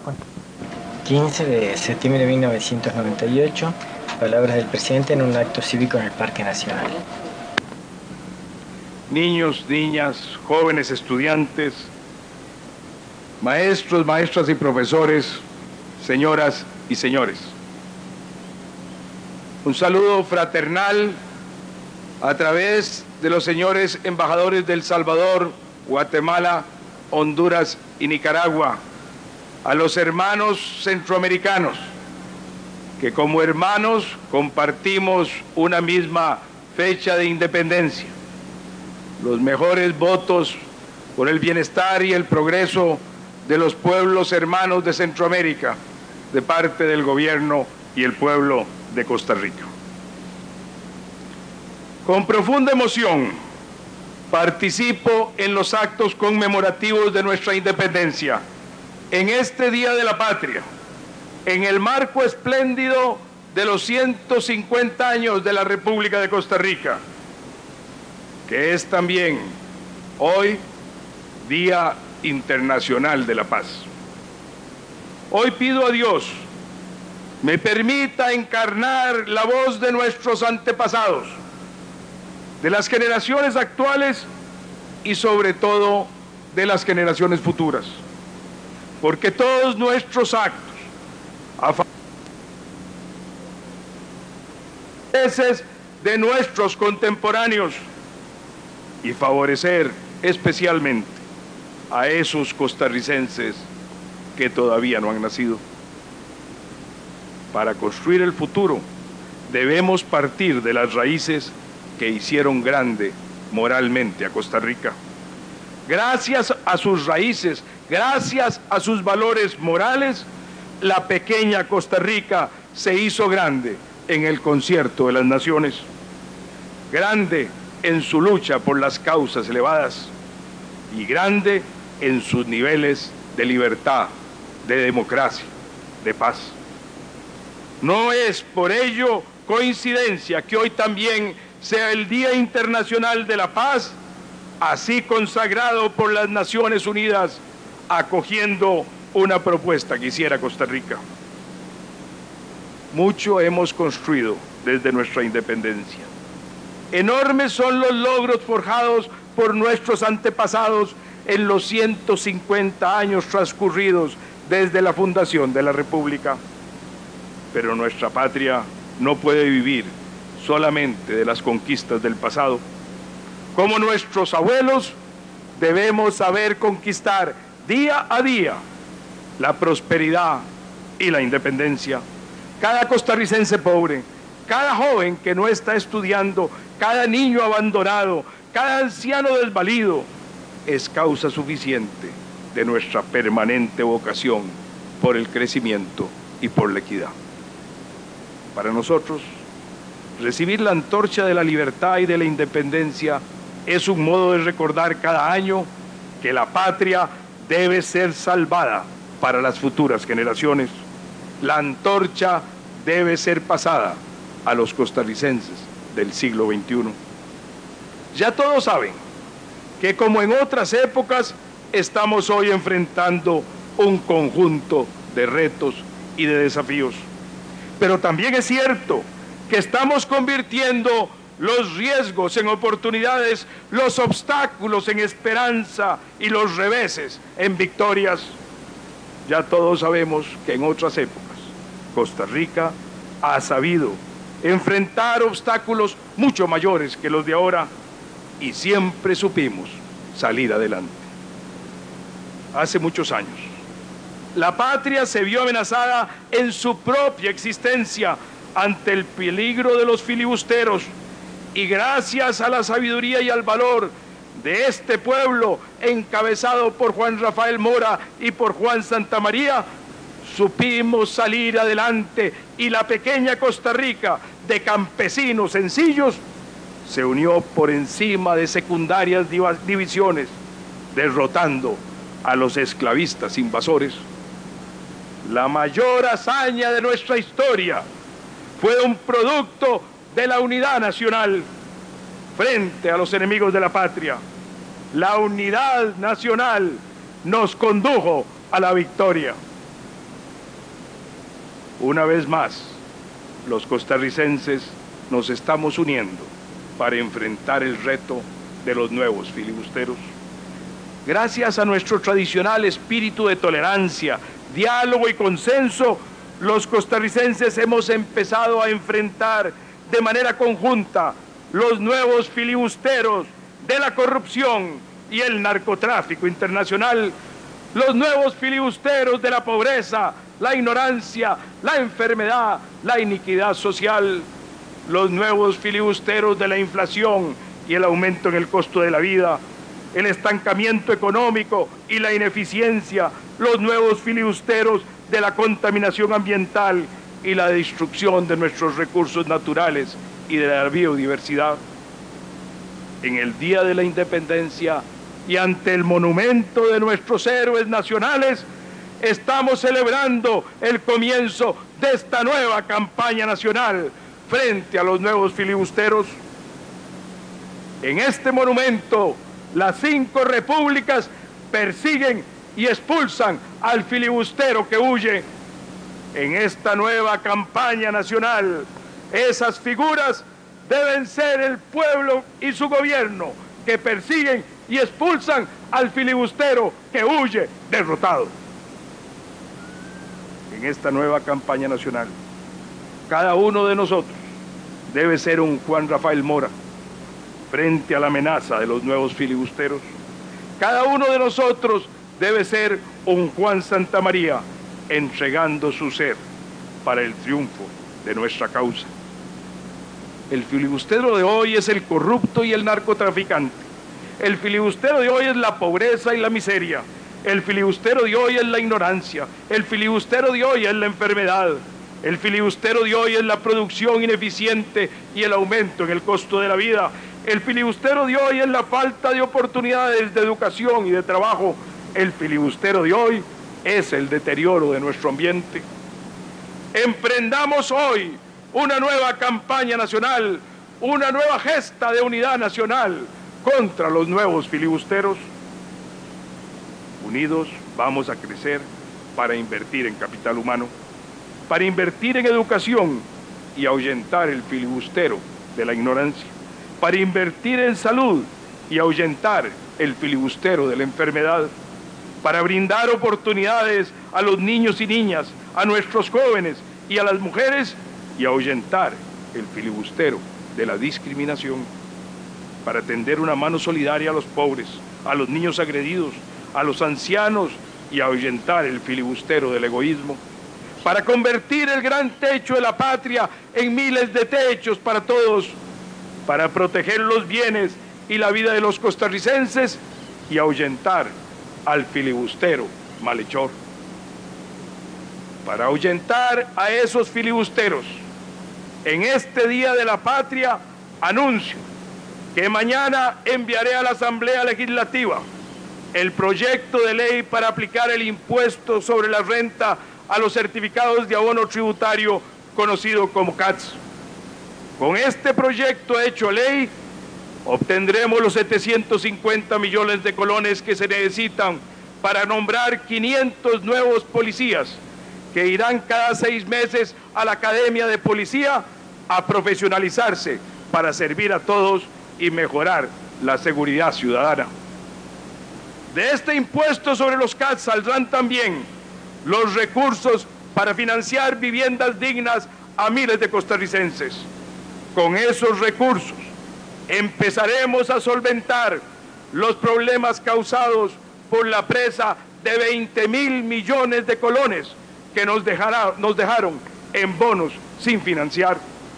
quince de septiembre de mil novecientos noventa y ocho, palabras del presidente en un acto cívico en el Parque Nacional. Niños, niñas, jóvenes estudiantes, maestros, maestras y profesores, señoras y señores. Un saludo fraternal a través de los señores embajadores de El Salvador, Guatemala, Honduras y Nicaragua, a los hermanos centroamericanos, que como hermanos compartimos una misma fecha de independencia. Los mejores votos por el bienestar y el progreso de los pueblos hermanos de Centroamérica, de parte del gobierno y el pueblo de Costa Rica. Con profunda emoción participo en los actos conmemorativos de nuestra independencia, en este Día de la Patria, en el marco espléndido de los ciento cincuenta años de la República de Costa Rica, que es también hoy Día Internacional de la Paz. Hoy pido a Dios me permita encarnar la voz de nuestros antepasados, de las generaciones actuales y sobre todo de las generaciones futuras, porque todos nuestros actos a favor de nuestros contemporáneos y favorecer especialmente a esos costarricenses que todavía no han nacido. Para construir el futuro debemos partir de las raíces que hicieron grande moralmente a Costa Rica. Gracias a sus raíces, gracias a sus valores morales, la pequeña Costa Rica se hizo grande en el concierto de las naciones, grande en su lucha por las causas elevadas y grande en sus niveles de libertad, de democracia, de paz. No es por ello coincidencia que hoy también sea el Día Internacional de la Paz, así consagrado por las Naciones Unidas, acogiendo una propuesta que hiciera Costa Rica. Mucho hemos construido desde nuestra independencia. Enormes son los logros forjados por nuestros antepasados en los ciento cincuenta años transcurridos desde la fundación de la República. Pero nuestra patria no puede vivir solamente de las conquistas del pasado. Como nuestros abuelos, debemos saber conquistar día a día la prosperidad y la independencia. Cada costarricense pobre, cada joven que no está estudiando, cada niño abandonado, cada anciano desvalido, es causa suficiente de nuestra permanente vocación por el crecimiento y por la equidad. Para nosotros, recibir la antorcha de la libertad y de la independencia es un modo de recordar cada año que la patria debe ser salvada para las futuras generaciones. La antorcha debe ser pasada a los costarricenses del siglo veintiuno. Ya todos saben que, como en otras épocas, estamos hoy enfrentando un conjunto de retos y de desafíos. Pero también es cierto que estamos convirtiendo los riesgos en oportunidades, los obstáculos en esperanza y los reveses en victorias. Ya todos sabemos que en otras épocas Costa Rica ha sabido enfrentar obstáculos mucho mayores que los de ahora y siempre supimos salir adelante. Hace muchos años, la patria se vio amenazada en su propia existencia ante el peligro de los filibusteros y gracias a la sabiduría y al valor de este pueblo encabezado por Juan Rafael Mora y por Juan Santamaría, supimos salir adelante y la pequeña Costa Rica de campesinos sencillos se unió por encima de secundarias divisiones, derrotando a los esclavistas invasores. La mayor hazaña de nuestra historia fue un producto de la unidad nacional frente a los enemigos de la patria. La unidad nacional nos condujo a la victoria. Una vez más, los costarricenses nos estamos uniendo para enfrentar el reto de los nuevos filibusteros. Gracias a nuestro tradicional espíritu de tolerancia, diálogo y consenso, los costarricenses hemos empezado a enfrentar de manera conjunta los nuevos filibusteros de la corrupción y el narcotráfico internacional, los nuevos filibusteros de la pobreza, la ignorancia, la enfermedad, la iniquidad social, los nuevos filibusteros de la inflación y el aumento en el costo de la vida, el estancamiento económico y la ineficiencia, los nuevos filibusteros de la contaminación ambiental y la destrucción de nuestros recursos naturales y de la biodiversidad. En el Día de la Independencia y ante el monumento de nuestros héroes nacionales, estamos celebrando el comienzo de esta nueva campaña nacional frente a los nuevos filibusteros. En este monumento, las cinco repúblicas persiguen y expulsan al filibustero que huye. En esta nueva campaña nacional, esas figuras deben ser el pueblo y su gobierno, que persiguen y expulsan al filibustero que huye derrotado. En esta nueva campaña nacional, cada uno de nosotros debe ser un Juan Rafael Mora frente a la amenaza de los nuevos filibusteros. Cada uno de nosotros debe ser un Juan Santamaría entregando su ser para el triunfo de nuestra causa. El filibustero de hoy es el corrupto y el narcotraficante. El filibustero de hoy es la pobreza y la miseria. El filibustero de hoy es la ignorancia. El filibustero de hoy es la enfermedad. El filibustero de hoy es la producción ineficiente y el aumento en el costo de la vida. El filibustero de hoy es la falta de oportunidades de educación y de trabajo. El filibustero de hoy es el deterioro de nuestro ambiente. Emprendamos hoy una nueva campaña nacional, una nueva gesta de unidad nacional contra los nuevos filibusteros. Unidos vamos a crecer para invertir en capital humano, para invertir en educación y ahuyentar el filibustero de la ignorancia, para invertir en salud y ahuyentar el filibustero de la enfermedad, para brindar oportunidades a los niños y niñas, a nuestros jóvenes y a las mujeres y ahuyentar el filibustero de la discriminación, para tender una mano solidaria a los pobres, a los niños agredidos, a los ancianos y ahuyentar el filibustero del egoísmo, para convertir el gran techo de la patria en miles de techos para todos, para proteger los bienes y la vida de los costarricenses y ahuyentar al filibustero malhechor. Para ahuyentar a esos filibusteros, en este Día de la Patria anuncio que mañana enviaré a la Asamblea Legislativa el proyecto de ley para aplicar el impuesto sobre la renta a los certificados de abono tributario conocido como C A T S. Con este proyecto hecho ley, obtendremos los setecientos cincuenta millones de colones que se necesitan para nombrar quinientos nuevos policías que irán cada seis meses a la Academia de Policía a profesionalizarse para servir a todos y mejorar la seguridad ciudadana. De este impuesto sobre los C A T S saldrán también los recursos para financiar viviendas dignas a miles de costarricenses. Con esos recursos empezaremos a solventar los problemas causados por la presa de veinte mil millones de colones que nos, dejará, nos dejaron en bonos sin financiar.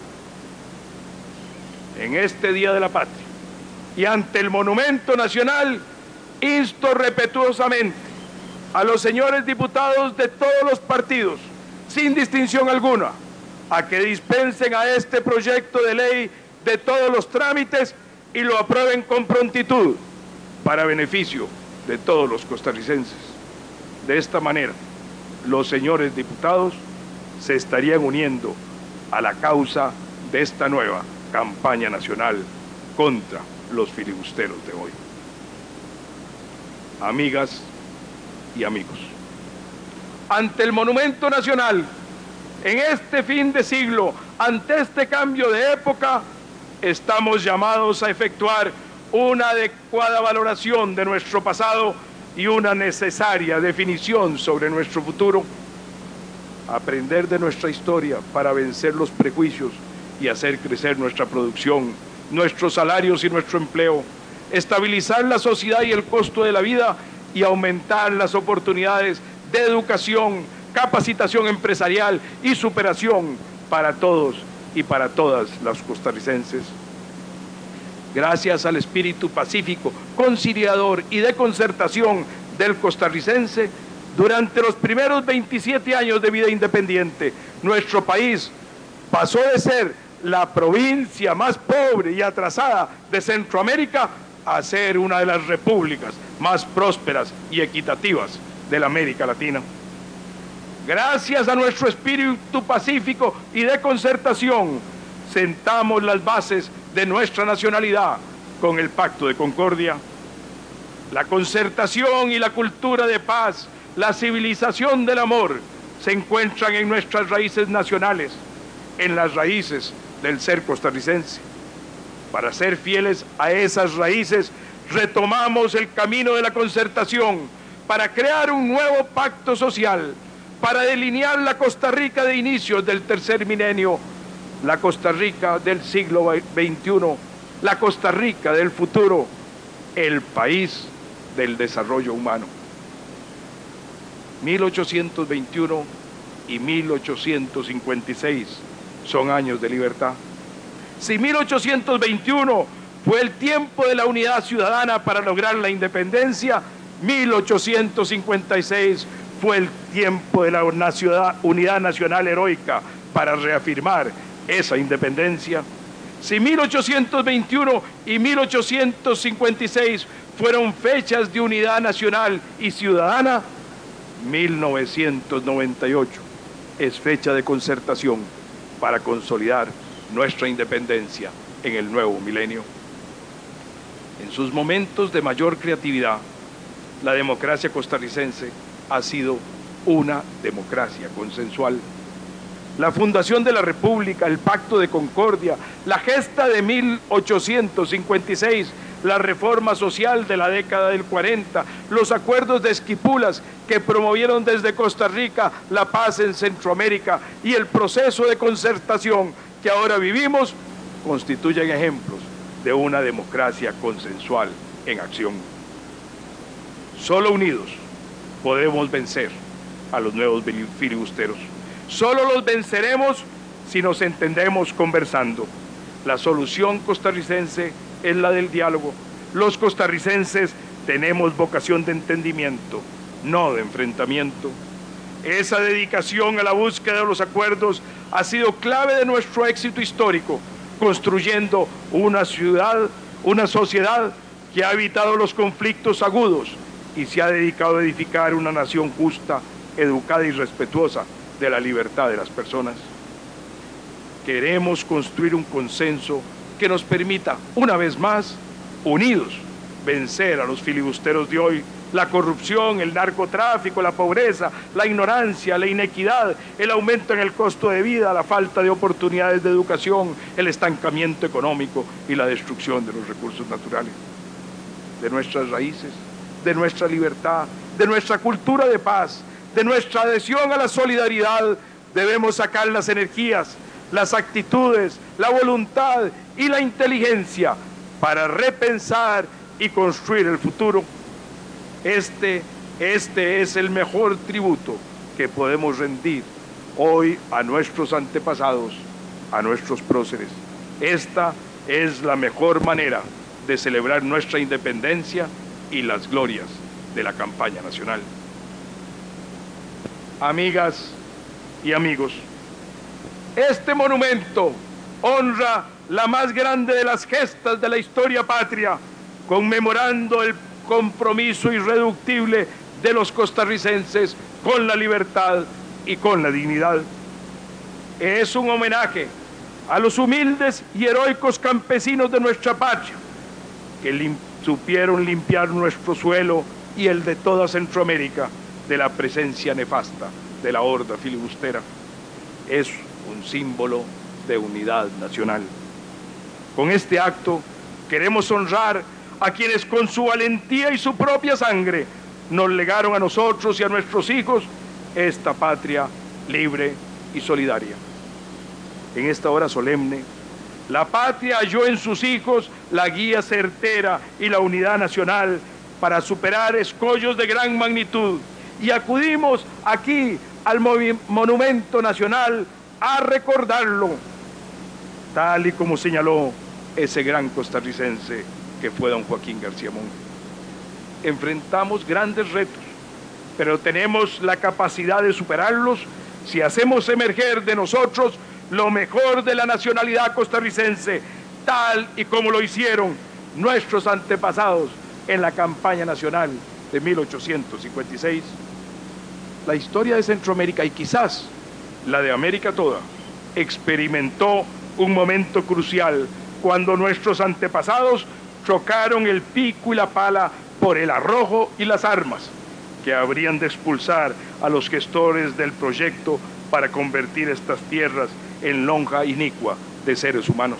En este Día de la Patria y ante el Monumento Nacional, insto respetuosamente a los señores diputados de todos los partidos, sin distinción alguna, a que dispensen a este proyecto de ley de todos los trámites y lo aprueben con prontitud para beneficio de todos los costarricenses. De esta manera, los señores diputados se estarían uniendo a la causa de esta nueva campaña nacional contra los filibusteros de hoy. Amigas y amigos, ante el Monumento Nacional, en este fin de siglo, ante este cambio de época, estamos llamados a efectuar una adecuada valoración de nuestro pasado y una necesaria definición sobre nuestro futuro. Aprender de nuestra historia para vencer los prejuicios y hacer crecer nuestra producción, nuestros salarios y nuestro empleo, estabilizar la sociedad y el costo de la vida y aumentar las oportunidades de educación, capacitación empresarial y superación para todos y para todas las costarricenses. Gracias al espíritu pacífico, conciliador y de concertación del costarricense, durante los primeros veintisiete años de vida independiente, nuestro país pasó de ser la provincia más pobre y atrasada de Centroamérica a ser una de las repúblicas más prósperas y equitativas de la América Latina. Gracias a nuestro espíritu pacífico y de concertación, sentamos las bases de nuestra nacionalidad con el Pacto de Concordia. La concertación y la cultura de paz, la civilización del amor se encuentran en nuestras raíces nacionales, en las raíces del ser costarricense. Para ser fieles a esas raíces, retomamos el camino de la concertación para crear un nuevo pacto social, para delinear la Costa Rica de inicios del tercer milenio, la Costa Rica del siglo veintiuno, la Costa Rica del futuro, el país del desarrollo humano. mil ochocientos veintiuno y mil ochocientos cincuenta y seis son años de libertad. Si mil ochocientos veintiuno fue el tiempo de la unidad ciudadana para lograr la independencia, mil ochocientos cincuenta y seis fue el tiempo de la unidad nacional heroica para reafirmar esa independencia. Si mil ochocientos veintiuno y mil ochocientos cincuenta y seis fueron fechas de unidad nacional y ciudadana, mil novecientos noventa y ocho es fecha de concertación para consolidar nuestra independencia en el nuevo milenio. En sus momentos de mayor creatividad, la democracia costarricense ha sido una democracia consensual. La fundación de la República, el Pacto de Concordia, la gesta de mil ochocientos cincuenta y seis, la reforma social de la década del cuarenta, los acuerdos de Esquipulas que promovieron desde Costa Rica la paz en Centroamérica y el proceso de concertación que ahora vivimos, constituyen ejemplos de una democracia consensual en acción. Solo unidos podremos vencer a los nuevos filibusteros. Solo los venceremos si nos entendemos conversando. La solución costarricense es la del diálogo. Los costarricenses tenemos vocación de entendimiento, no de enfrentamiento. Esa dedicación a la búsqueda de los acuerdos ha sido clave de nuestro éxito histórico, construyendo una ciudad, una sociedad que ha evitado los conflictos agudos y se ha dedicado a edificar una nación justa, educada y respetuosa de la libertad de las personas. Queremos construir un consenso que nos permita, una vez más, unidos, vencer a los filibusteros de hoy, la corrupción, el narcotráfico, la pobreza, la ignorancia, la inequidad, el aumento en el costo de vida, la falta de oportunidades de educación, el estancamiento económico y la destrucción de los recursos naturales. De nuestras raíces, de nuestra libertad, de nuestra cultura de paz, de nuestra adhesión a la solidaridad, debemos sacar las energías, las actitudes, la voluntad y la inteligencia para repensar y construir el futuro. Este, este es el mejor tributo que podemos rendir hoy a nuestros antepasados, a nuestros próceres. Esta es la mejor manera de celebrar nuestra independencia y las glorias de la campaña nacional. Amigas y amigos, este monumento honra la más grande de las gestas de la historia patria, conmemorando el compromiso irreductible de los costarricenses con la libertad y con la dignidad. Es un homenaje a los humildes y heroicos campesinos de nuestra patria, que lim- supieron limpiar nuestro suelo y el de toda Centroamérica de la presencia nefasta de la horda filibustera. Es un símbolo de unidad nacional. Con este acto queremos honrar a quienes con su valentía y su propia sangre nos legaron a nosotros y a nuestros hijos esta patria libre y solidaria. En esta hora solemne, la patria halló en sus hijos la guía certera y la unidad nacional para superar escollos de gran magnitud, y acudimos aquí al Monumento Nacional a recordarlo, tal y como señaló ese gran costarricense que fue don Joaquín García Monge. Enfrentamos grandes retos, pero tenemos la capacidad de superarlos si hacemos emerger de nosotros lo mejor de la nacionalidad costarricense, tal y como lo hicieron nuestros antepasados en la campaña nacional de mil ochocientos cincuenta y seis. La historia de Centroamérica, y quizás la de América toda, experimentó un momento crucial cuando nuestros antepasados trocaron el pico y la pala por el arrojo y las armas, que habrían de expulsar a los gestores del proyecto para convertir estas tierras en lonja inicua de seres humanos.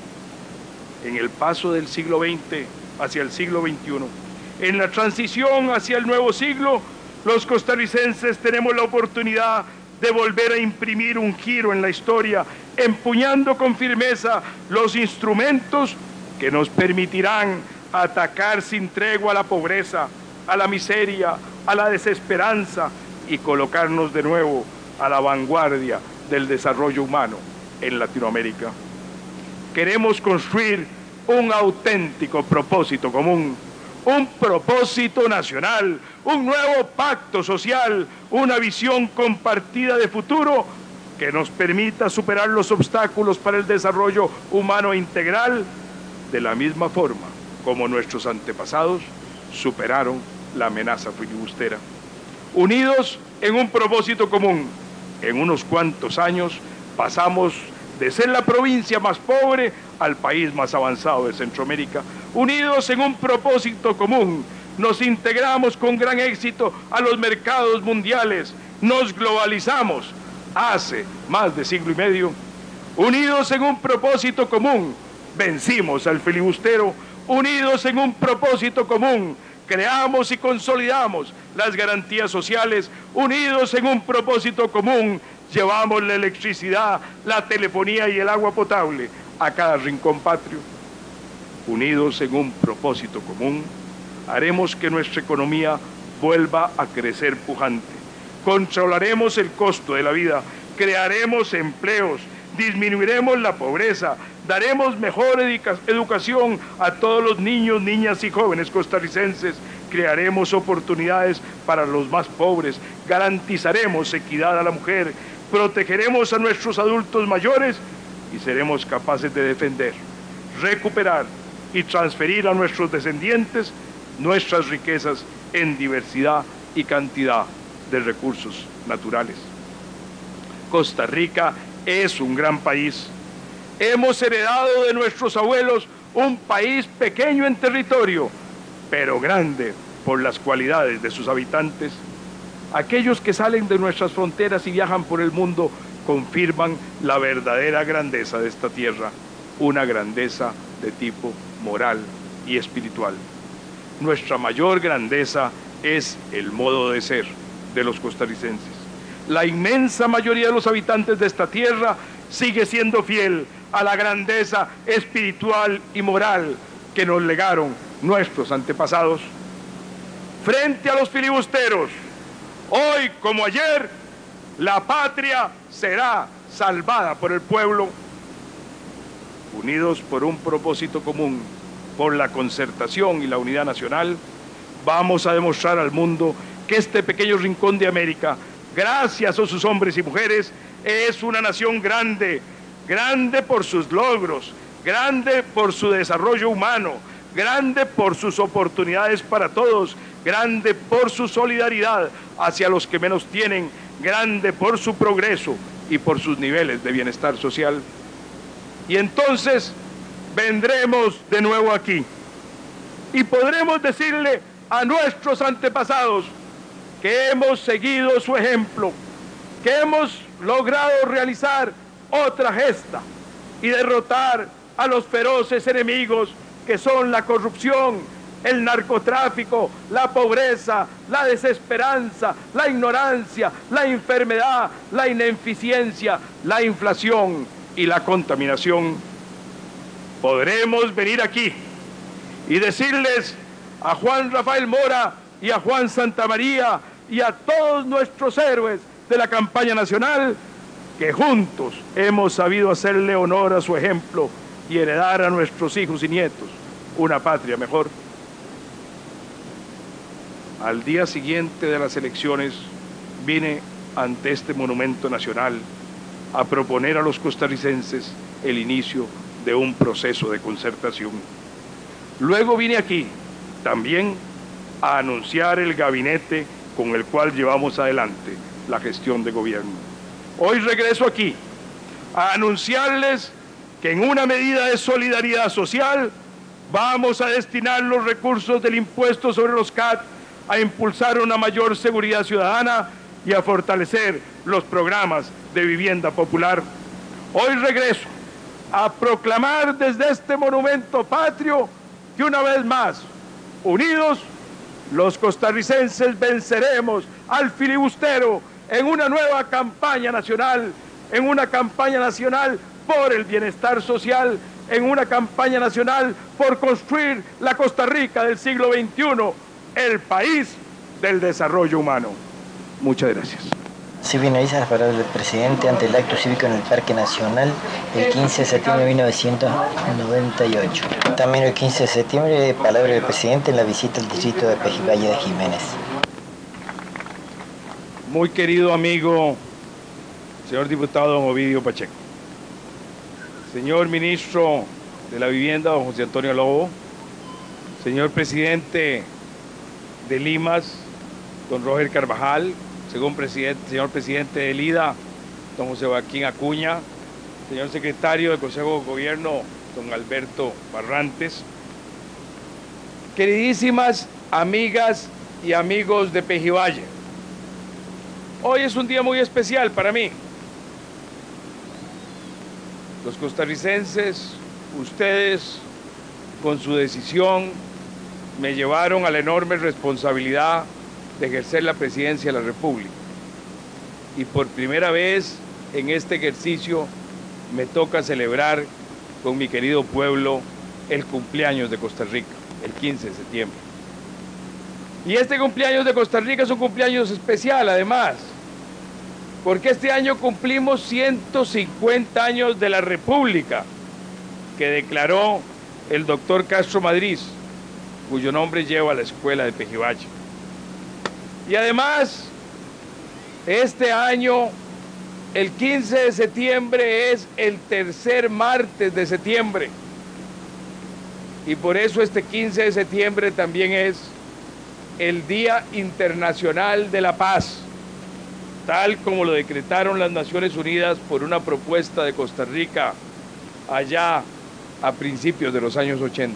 En el paso del siglo veinte hacia el siglo veintiuno, en la transición hacia el nuevo siglo, los costarricenses tenemos la oportunidad de volver a imprimir un giro en la historia, empuñando con firmeza los instrumentos que nos permitirán atacar sin tregua a la pobreza, a la miseria, a la desesperanza y colocarnos de nuevo a la vanguardia del desarrollo humano en Latinoamérica. Queremos construir un auténtico propósito común, un propósito nacional, un nuevo pacto social, una visión compartida de futuro que nos permita superar los obstáculos para el desarrollo humano integral de la misma forma como nuestros antepasados superaron la amenaza filibustera. Unidos en un propósito común, en unos cuantos años pasamos de ser la provincia más pobre al país más avanzado de Centroamérica. Unidos en un propósito común, nos integramos con gran éxito a los mercados mundiales, nos globalizamos hace más de siglo y medio. Unidos en un propósito común, vencimos al filibustero. Unidos en un propósito común, creamos y consolidamos las garantías sociales. Unidos en un propósito común, llevamos la electricidad, la telefonía y el agua potable a cada rincón patrio. Unidos en un propósito común, haremos que nuestra economía vuelva a crecer pujante. Controlaremos el costo de la vida, crearemos empleos, disminuiremos la pobreza, daremos mejor educa- educación a todos los niños, niñas y jóvenes costarricenses, crearemos oportunidades para los más pobres, garantizaremos equidad a la mujer, protegeremos a nuestros adultos mayores y seremos capaces de defender, recuperar y transferir a nuestros descendientes nuestras riquezas en diversidad y cantidad de recursos naturales. Costa Rica es un gran país. Hemos heredado de nuestros abuelos un país pequeño en territorio, pero grande por las cualidades de sus habitantes. Aquellos que salen de nuestras fronteras y viajan por el mundo confirman la verdadera grandeza de esta tierra, una grandeza de tipo moral y espiritual. Nuestra mayor grandeza es el modo de ser de los costarricenses. La inmensa mayoría de los habitantes de esta tierra sigue siendo fiel a la grandeza espiritual y moral que nos legaron nuestros antepasados. Frente a los filibusteros, hoy como ayer, la patria será salvada por el pueblo. Unidos por un propósito común, por la concertación y la unidad nacional, vamos a demostrar al mundo que este pequeño rincón de América, gracias a sus hombres y mujeres, es una nación grande, grande por sus logros, grande por su desarrollo humano, grande por sus oportunidades para todos, grande por su solidaridad hacia los que menos tienen, grande por su progreso y por sus niveles de bienestar social. Y entonces vendremos de nuevo aquí y podremos decirle a nuestros antepasados que hemos seguido su ejemplo, que hemos logrado realizar otra gesta y derrotar a los feroces enemigos que son la corrupción, el narcotráfico, la pobreza, la desesperanza, la ignorancia, la enfermedad, la ineficiencia, la inflación y la contaminación. Podremos venir aquí y decirles a Juan Rafael Mora y a Juan Santamaría y a todos nuestros héroes de la campaña nacional que juntos hemos sabido hacerle honor a su ejemplo y heredar a nuestros hijos y nietos una patria mejor. Al día siguiente de las elecciones vine ante este monumento nacional a proponer a los costarricenses el inicio de un proceso de concertación. Luego vine aquí también a anunciar el gabinete con el cual llevamos adelante la gestión de gobierno. Hoy regreso aquí a anunciarles que en una medida de solidaridad social vamos a destinar los recursos del impuesto sobre los C A T a impulsar una mayor seguridad ciudadana y a fortalecer los programas de vivienda popular. Hoy regreso a proclamar desde este monumento patrio que una vez más, unidos, los costarricenses venceremos al filibustero en una nueva campaña nacional, en una campaña nacional por el bienestar social, en una campaña nacional por construir la Costa Rica del siglo veintiuno, el país del desarrollo humano. Muchas gracias. Se finalizan las palabras del presidente ante el acto cívico en el Parque Nacional el quince de septiembre de mil novecientos noventa y ocho. También el quince de septiembre, palabra del presidente en la visita al distrito de Pejivalle de Jiménez. Muy querido amigo, señor diputado don Ovidio Pacheco, señor ministro de la Vivienda, don José Antonio Lobo, señor presidente de Limas, don Roger Carvajal, según presidente, señor presidente de LIDA, don José Joaquín Acuña, señor secretario del Consejo de Gobierno, don Alberto Barrantes, queridísimas amigas y amigos de Pejivalle, hoy es un día muy especial para mí. Los costarricenses, ustedes, con su decisión, me llevaron a la enorme responsabilidad de ejercer la presidencia de la República. Y por primera vez en este ejercicio me toca celebrar con mi querido pueblo el cumpleaños de Costa Rica, el quince de septiembre. Y este cumpleaños de Costa Rica es un cumpleaños especial, además, porque este año cumplimos ciento cincuenta años de la República que declaró el doctor Castro Madriz, cuyo nombre lleva la escuela de Pejivalle. Y además, este año, el quince de septiembre es el tercer martes de septiembre. Y por eso este quince de septiembre también es el Día Internacional de la Paz, tal como lo decretaron las Naciones Unidas por una propuesta de Costa Rica allá a principios de los años ochenta.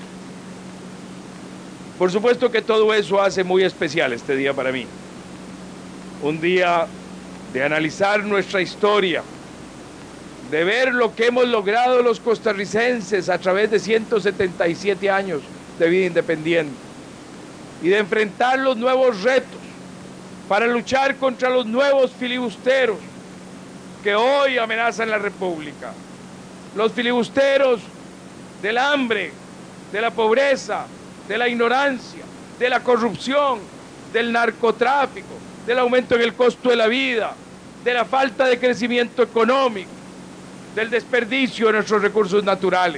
Por supuesto que todo eso hace muy especial este día para mí. Un día de analizar nuestra historia, de ver lo que hemos logrado los costarricenses a través de ciento setenta y siete años de vida independiente y de enfrentar los nuevos retos para luchar contra los nuevos filibusteros que hoy amenazan la República. Los filibusteros del hambre, de la pobreza, de la ignorancia, de la corrupción, del narcotráfico, del aumento en el costo de la vida, de la falta de crecimiento económico, del desperdicio de nuestros recursos naturales.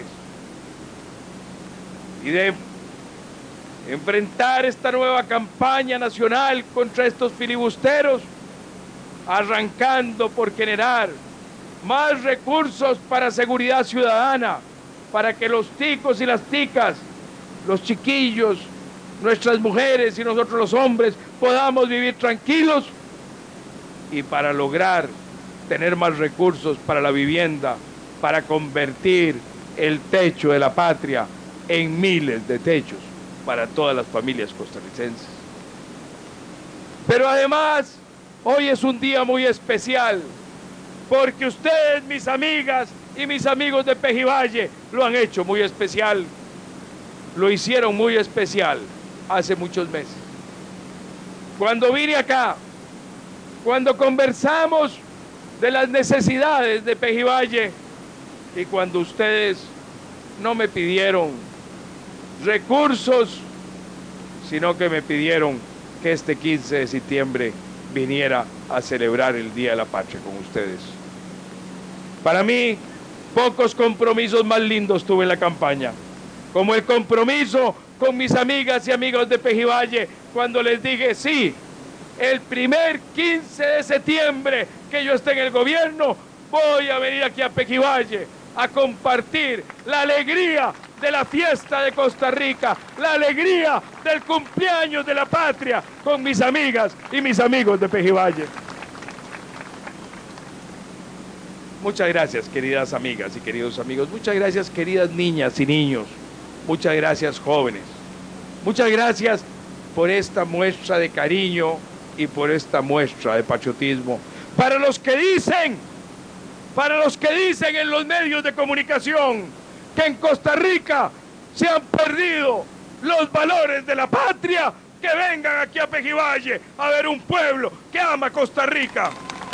Y de enfrentar esta nueva campaña nacional contra estos filibusteros, arrancando por generar más recursos para seguridad ciudadana, para que los ticos y las ticas, los chiquillos, nuestras mujeres y nosotros los hombres podamos vivir tranquilos, y para lograr tener más recursos para la vivienda, para convertir el techo de la patria en miles de techos para todas las familias costarricenses. Pero además, hoy es un día muy especial, porque ustedes, mis amigas y mis amigos de Pejivalle, lo han hecho muy especial. Lo hicieron muy especial hace muchos meses. Cuando vine acá, cuando conversamos de las necesidades de Pejivalle y cuando ustedes no me pidieron recursos, sino que me pidieron que este quince de septiembre viniera a celebrar el Día de la Patria con ustedes. Para mí, pocos compromisos más lindos tuve en la campaña, como el compromiso con mis amigas y amigos de Pejivalle, cuando les dije, sí, el primer quince de septiembre que yo esté en el gobierno, voy a venir aquí a Pejivalle a compartir la alegría de la fiesta de Costa Rica, la alegría del cumpleaños de la patria con mis amigas y mis amigos de Pejivalle. Muchas gracias, queridas amigas y queridos amigos. Muchas gracias, queridas niñas y niños. Muchas gracias, jóvenes. Muchas gracias por esta muestra de cariño y por esta muestra de patriotismo. Para los que dicen, para los que dicen en los medios de comunicación que en Costa Rica se han perdido los valores de la patria, que vengan aquí a Pejivalle a ver un pueblo que ama Costa Rica.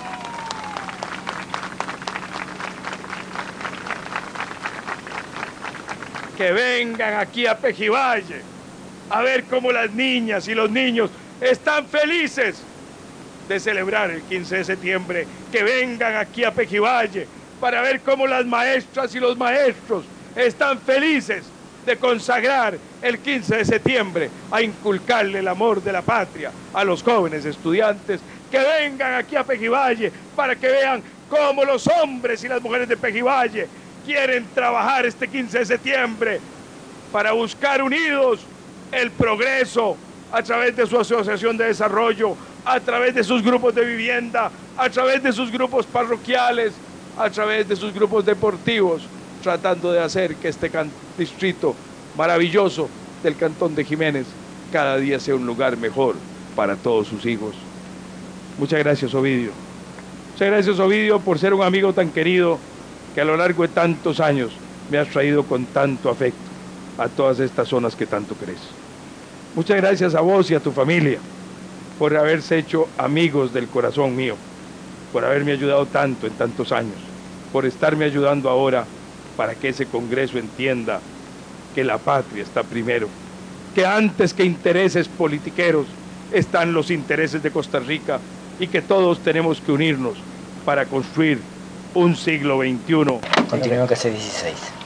Que vengan aquí a Pejivalle a ver cómo las niñas y los niños están felices de celebrar el quince de septiembre. Que vengan aquí a Pejivalle para ver cómo las maestras y los maestros están felices de consagrar el quince de septiembre a inculcarle el amor de la patria a los jóvenes estudiantes. Que vengan aquí a Pejivalle para que vean cómo los hombres y las mujeres de Pejivalle quieren trabajar este quince de septiembre para buscar unidos el progreso a través de su asociación de desarrollo, a través de sus grupos de vivienda, a través de sus grupos parroquiales, a través de sus grupos deportivos, tratando de hacer que este distrito maravilloso del Cantón de Jiménez cada día sea un lugar mejor para todos sus hijos. Muchas gracias, Ovidio. Muchas gracias, Ovidio, por ser un amigo tan querido que a lo largo de tantos años me has traído con tanto afecto a todas estas zonas que tanto crees. Muchas gracias a vos y a tu familia por haberse hecho amigos del corazón mío, por haberme ayudado tanto en tantos años, por estarme ayudando ahora para que ese Congreso entienda que la patria está primero, que antes que intereses politiqueros están los intereses de Costa Rica y que todos tenemos que unirnos para construir un siglo veintiuno. Continúa que hace dieciséis.